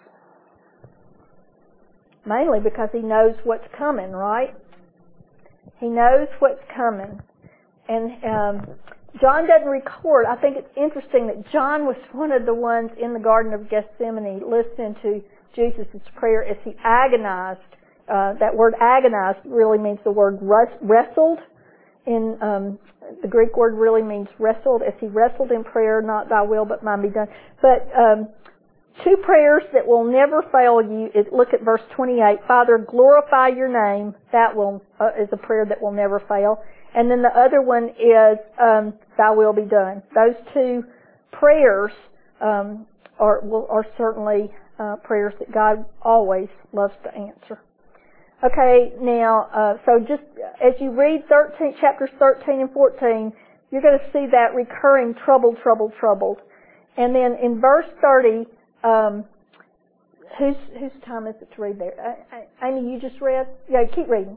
Mainly because he knows what's coming, right? He knows what's coming. And um, John doesn't record. I think it's interesting that John was one of the ones in the Garden of Gethsemane listening to Jesus' prayer as he agonized. Uh, that word agonized really means the word wrestled. In um, the Greek word really means wrestled. As he wrestled in prayer, not thy will but mine be done. But um, two prayers that will never fail you is, look at verse twenty-eight. Father, glorify your name. That will uh, is a prayer that will never fail. And then the other one is um, thy will be done. Those two prayers um, are will, are certainly uh, prayers that God always loves to answer. Okay, now, uh, so just as you read thirteen, chapters thirteen and fourteen, you're going to see that recurring troubled, troubled, troubled. And then in verse thirty, um, whose whose time is it to read there? I, I, Amy, you just read? Yeah, keep reading.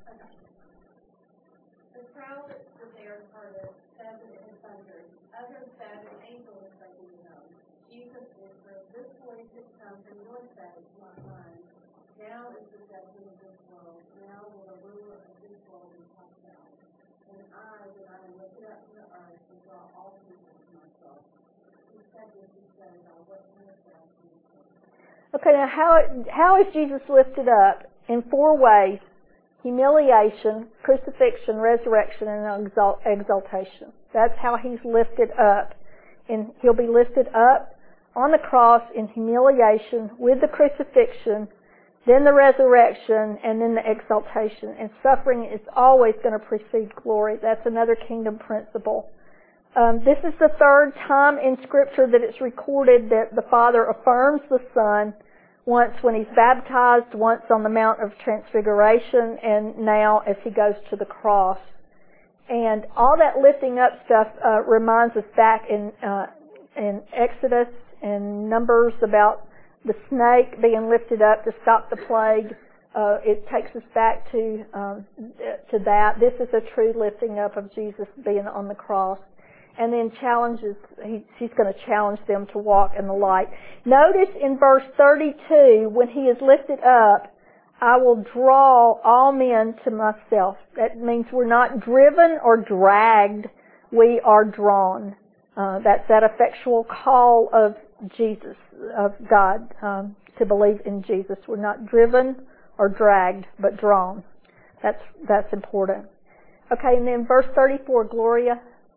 The crowd that stood there heard it, said that it had thundered. Others said an angel was making it known. Jesus answered, this voice has come from your side, not mine. Now is the judgment of this world. Now will the ruler of this world be cast down. And I, when I am lifted up from the earth, will draw all people to myself. He said this, he said, I what kind of death he is. Okay, now how how is Jesus lifted up? In four ways: humiliation, crucifixion, resurrection, and exalt, exaltation. That's how he's lifted up. And he'll be lifted up on the cross in humiliation with the crucifixion, then the resurrection, and then the exaltation. And suffering is always going to precede glory. That's another kingdom principle. Um, this is the third time in Scripture that it's recorded that the Father affirms the Son, once when he's baptized, once on the Mount of Transfiguration, and now as he goes to the cross. And all that lifting up stuff uh, reminds us back in uh, in Exodus and Numbers about the snake being lifted up to stop the plague. Uh, it takes us back to um, to that. This is a true lifting up of Jesus being on the cross. And then challenges, he, he's going to challenge them to walk in the light. Notice in verse thirty-two, when he is lifted up, I will draw all men to myself. That means we're not driven or dragged, we are drawn. Uh, that's that effectual call of Jesus, of God, um, to believe in Jesus. We're not driven or dragged, but drawn. That's, that's important. Okay, and then verse thirty-four, Gloria.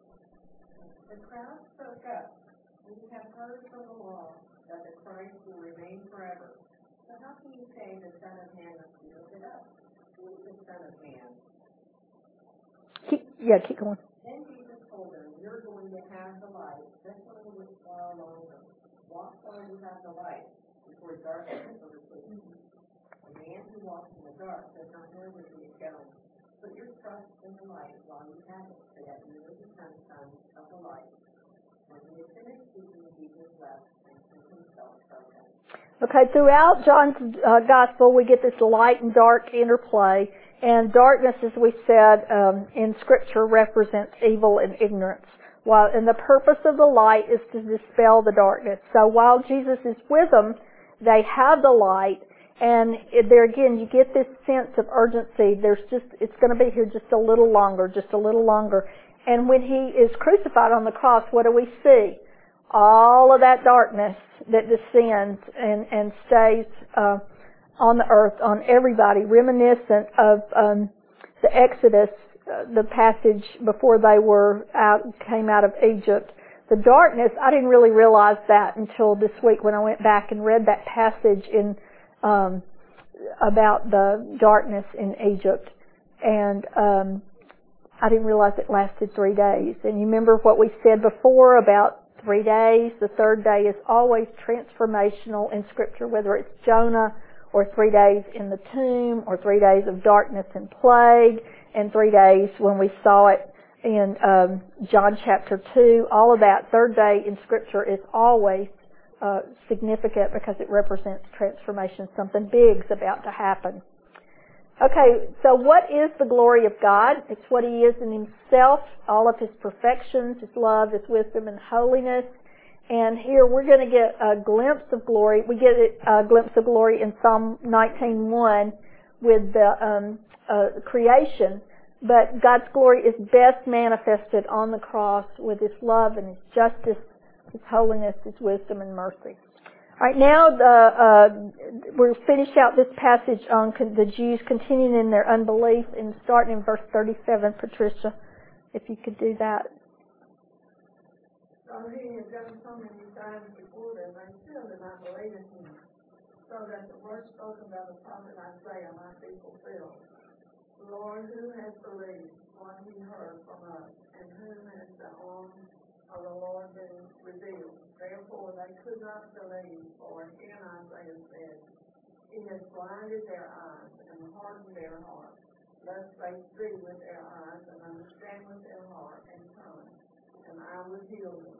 The crowd spoke up. We have heard from the law that the Christ will remain forever. So how can you say the Son of Man must be lifted up? Who is the Son of Man? Keep, yeah, keep going. Then Jesus told them, you're going to have the light, just a little bit far longer. Walk while you have the light, before darkness overtakes you. The man who walks in the dark does not know where he is going. Put your trust in the light while you have it, so that you may become sons of the light. When he had finished speaking, Jesus left and took himself from them. Okay, throughout John's uh, gospel, we get this light and dark interplay, and darkness, as we said, um, in Scripture represents evil and ignorance. While, and the purpose of the light is to dispel the darkness. So while Jesus is with them, they have the light, and there again, you get this sense of urgency. There's just, it's going to be here just a little longer, just a little longer. And when he is crucified on the cross, what do we see? All of that darkness that descends and, and stays uh, on the earth, on everybody, reminiscent of um, the Exodus, uh, the passage before they were out, came out of Egypt. The darkness, I didn't really realize that until this week when I went back and read that passage in um, about the darkness in Egypt, and um, I didn't realize it lasted three days. And you remember what we said before about three days? The third day is always transformational in Scripture, whether it's Jonah or three days in the tomb or three days of darkness and plague and three days when we saw it in um, John chapter two. All of that third day in Scripture is always uh, significant because it represents transformation. Something big's about to happen. Okay, so what is the glory of God? It's what He is in Himself, all of His perfections, His love, His wisdom, and holiness. And here we're going to get a glimpse of glory. We get a glimpse of glory in Psalm nineteen one with the um, uh, creation. But God's glory is best manifested on the cross with His love and His justice, His holiness, His wisdom, and mercy. All right, now the, uh, we'll finish out this passage on con- the Jews continuing in their unbelief and starting in verse thirty-seven. Patricia, if you could do that. So he had done so many times before them, they still did not believe in him, so that the word spoken by the prophet Isaiah might be fulfilled. Lord, who has believed what he heard from us, and whom has the arm of the Lord been revealed? Therefore they could not believe, for again Isaiah said, He has blinded their eyes and hardened their heart, lest they see with their eyes and understand with their heart and tongue, and I would heal them.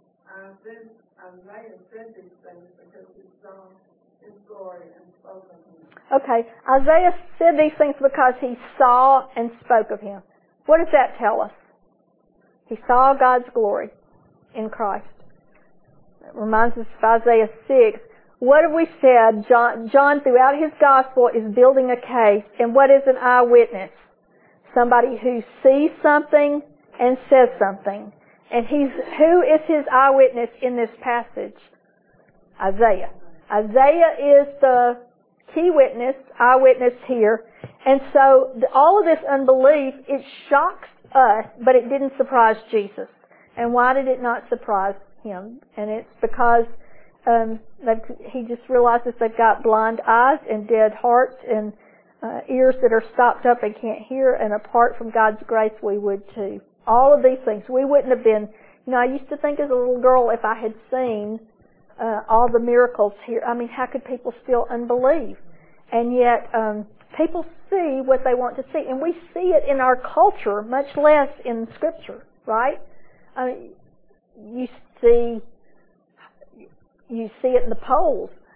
Isaiah said these things because he saw His glory and spoke of Him. Okay, Isaiah said these things because he saw and spoke of Him. What does that tell us? He saw God's glory in Christ. It reminds us of Isaiah six. What have we said? John, John, throughout his gospel, is building a case. And what is an eyewitness? Somebody who sees something and says something. And he's, who is his eyewitness in this passage? Isaiah. Isaiah is the key witness, eyewitness here. And so the, all of this unbelief, it shocks us, but it didn't surprise Jesus. And why did it not surprise Him? And it's because um, he just realizes they've got blind eyes and dead hearts and uh, ears that are stopped up and can't hear, and apart from God's grace we would too. All of these things. We wouldn't have been, you know, I used to think as a little girl, if I had seen uh, all the miracles here, I mean, how could people still unbelieve? And yet, um, people see what they want to see. And we see it in our culture, much less in Scripture, right? I mean, you see, you see it in the polls.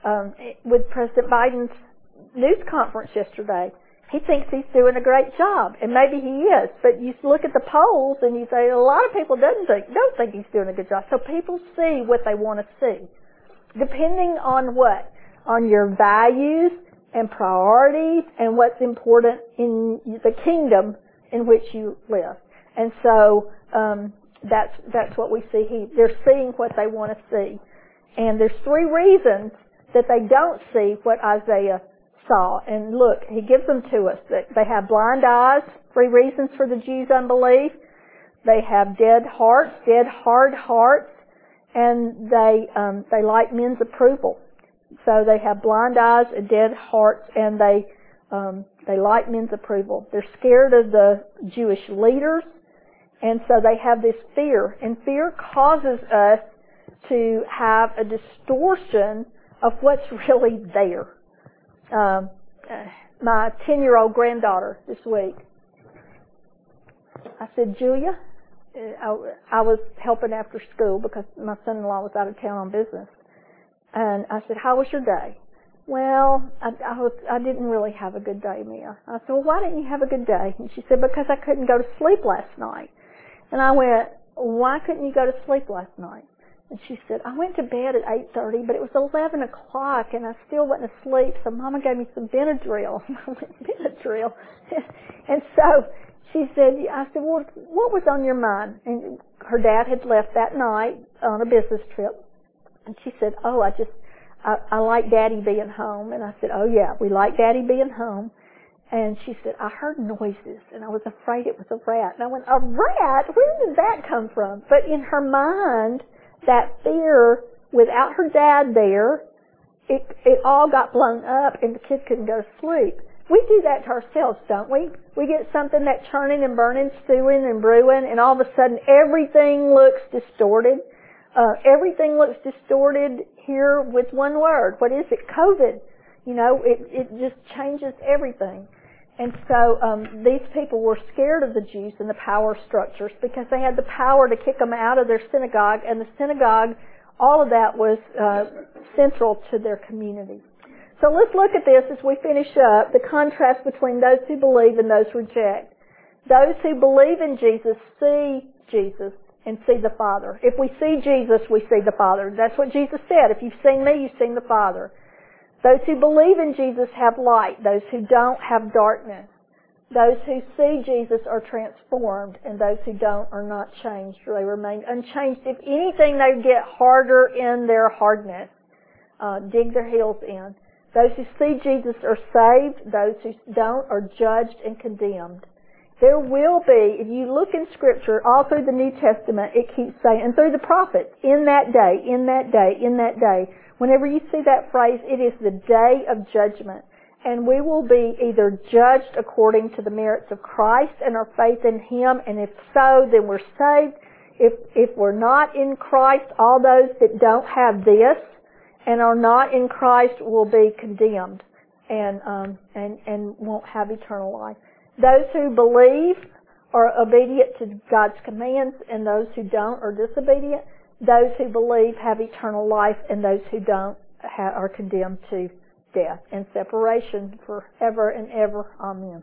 um, with President Biden's news conference yesterday. He thinks he's doing a great job, and maybe he is. But you look at the polls, and you say a lot of people don't think don't think he's doing a good job. So people see what they want to see, depending on what, on your values and priorities, and what's important in the kingdom in which you live. And so um, that's that's what we see. He, they're seeing what they want to see, and there's three reasons that they don't see what Isaiah saw. And look, he gives them to us. That they have blind eyes, three reasons for the Jews' unbelief. They have dead hearts, dead hard hearts, and they um, they like men's approval. So they have blind eyes and dead hearts, and they um, they like men's approval. They're scared of the Jewish leaders, and so they have this fear. And fear causes us to have a distortion of what's really there. Um, my ten-year-old granddaughter this week, I said, Julia, I, I was helping after school because my son-in-law was out of town on business. And I said, how was your day? Well, I, I, was, I didn't really have a good day, Mia. I said, well, why didn't you have a good day? And she said, because I couldn't go to sleep last night. And I went, why couldn't you go to sleep last night? And she said, I went to bed at eight thirty, but it was eleven o'clock, and I still wasn't asleep, so Mama gave me some Benadryl. I went, Benadryl? And so she said, I said, well, what was on your mind? And her dad had left that night on a business trip. And she said, oh, I just, I, I like Daddy being home. And I said, oh, yeah, we like Daddy being home. And she said, I heard noises, and I was afraid it was a rat. And I went, a rat? Where did that come from? But in her mind, that fear, without her dad there, it it all got blown up, and the kid couldn't go to sleep. We do that to ourselves, don't we? We get something that's churning and burning, stewing and brewing, and all of a sudden everything looks distorted. Uh, everything looks distorted here with one word. What is it? COVID. You know, it, it just changes everything. And so um, these people were scared of the Jews and the power structures because they had the power to kick them out of their synagogue, and the synagogue, all of that was uh, central to their community. So let's look at this as we finish up, the contrast between those who believe and those who reject. Those who believe in Jesus see Jesus and see the Father. If we see Jesus, we see the Father. That's what Jesus said. If you've seen me, you've seen the Father. Those who believe in Jesus have light. Those who don't have darkness. Those who see Jesus are transformed, and those who don't are not changed, or they remain unchanged. If anything, they get harder in their hardness, uh, dig their heels in. Those who see Jesus are saved. Those who don't are judged and condemned. There will be, if you look in Scripture, all through the New Testament, it keeps saying, and through the prophets, in that day, in that day, in that day. Whenever you see that phrase, it is the day of judgment. And we will be either judged according to the merits of Christ and our faith in Him, and if so, then we're saved. If, if we're not in Christ, all those that don't have this and are not in Christ will be condemned and, um, and, and won't have eternal life. Those who believe are obedient to God's commands, and those who don't are disobedient. Those who believe have eternal life, and those who don't ha- are condemned to death and separation forever and ever. Amen.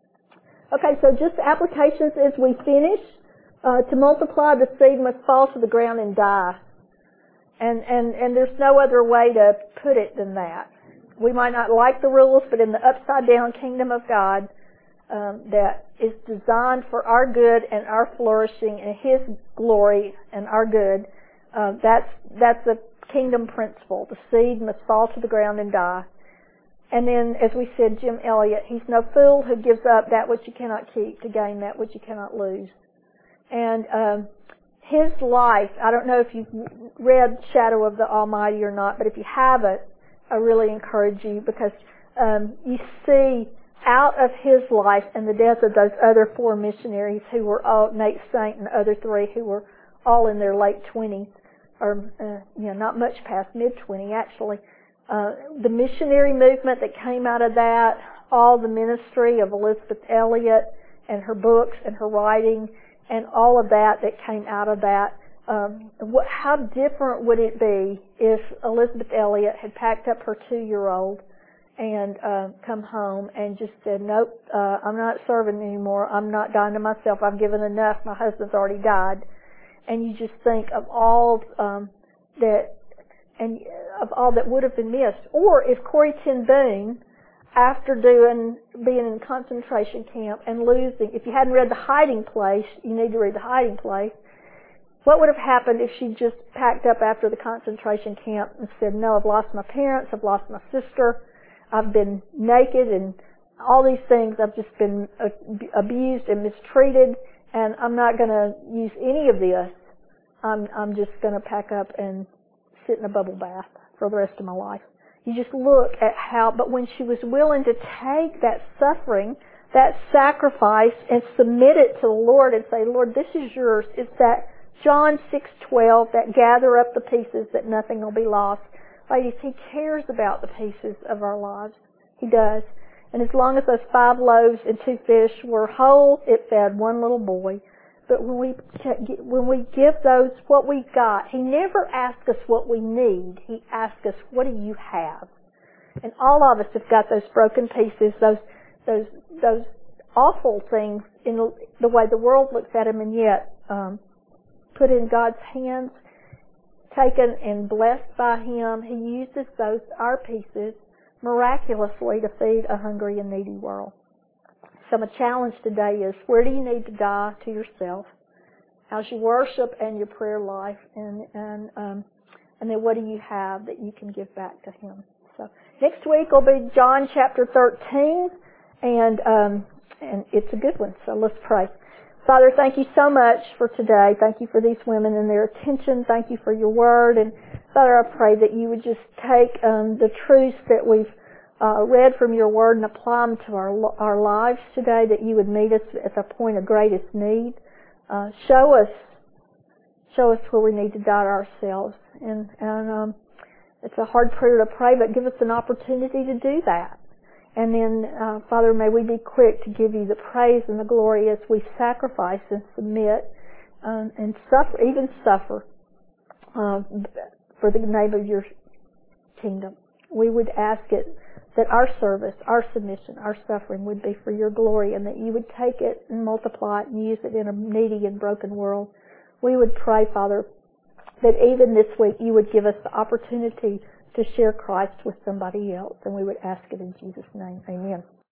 Okay, so just applications as we finish. Uh, to multiply, the seed must fall to the ground and die. And, and, and there's no other way to put it than that. We might not like the rules, but in the upside-down kingdom of God, Um, that is designed for our good and our flourishing and His glory and our good. Uh, that's that's a kingdom principle. The seed must fall to the ground and die. And then, as we said, Jim Elliot, he's no fool who gives up that which you cannot keep to gain that which you cannot lose. And um, his life, I don't know if you've read Shadow of the Almighty or not, but if you haven't, I really encourage you, because um, you see out of his life and the death of those other four missionaries who were all, Nate Saint and the other three who were all in their late twenties, or uh, you know, not much past mid-twenty actually. Uh, the missionary movement that came out of that, all the ministry of Elisabeth Elliot and her books and her writing and all of that that came out of that, um, what, how different would it be if Elizabeth Elliot had packed up her two-year-old and uh, come home and just said, nope, uh, I'm not serving anymore. I'm not dying to myself. I've given enough. My husband's already died. And you just think of all um, that, and of all that would have been missed. Or if Corrie ten Boom, after doing being in a concentration camp and losing, if you hadn't read The Hiding Place, you need to read The Hiding Place. What would have happened if she just packed up after the concentration camp and said, no, I've lost my parents, I've lost my sister, I've been naked and all these things, I've just been abused and mistreated, and I'm not going to use any of this. I'm, I'm just going to pack up and sit in a bubble bath for the rest of my life. You just look at how, but when she was willing to take that suffering, that sacrifice, and submit it to the Lord and say, Lord, this is yours, it's that John six twelve, that gather up the pieces that nothing will be lost. Ladies, He cares about the pieces of our lives. He does. And as long as those five loaves and two fish were whole, it fed one little boy. But when we when we give those what we've got, He never asks us what we need. He asks us, what do you have? And all of us have got those broken pieces, those those those awful things in the way the world looks at them, and yet um, put in God's hands, taken and blessed by Him. He uses those our pieces miraculously to feed a hungry and needy world. So my challenge today is, where do you need to die to yourself? How's your worship and your prayer life? And and um, and then what do you have that you can give back to Him? So next week will be John chapter thirteen, and um, and it's a good one. So let's pray. Father, thank you so much for today. Thank you for these women and their attention. Thank you for your word. And Father, I pray that you would just take um, the truths that we've Uh, read from your word and apply them to our our lives today, that you would meet us at the point of greatest need. Uh, show us, show us where we need to die to ourselves. And, and um, it's a hard prayer to pray, but give us an opportunity to do that. And then, uh, Father, may we be quick to give you the praise and the glory as we sacrifice and submit um, and suffer, even suffer uh, for the name of your kingdom. We would ask it that our service, our submission, our suffering would be for your glory, and that you would take it and multiply it and use it in a needy and broken world. We would pray, Father, that even this week you would give us the opportunity to share Christ with somebody else, and we would ask it in Jesus' name. Amen.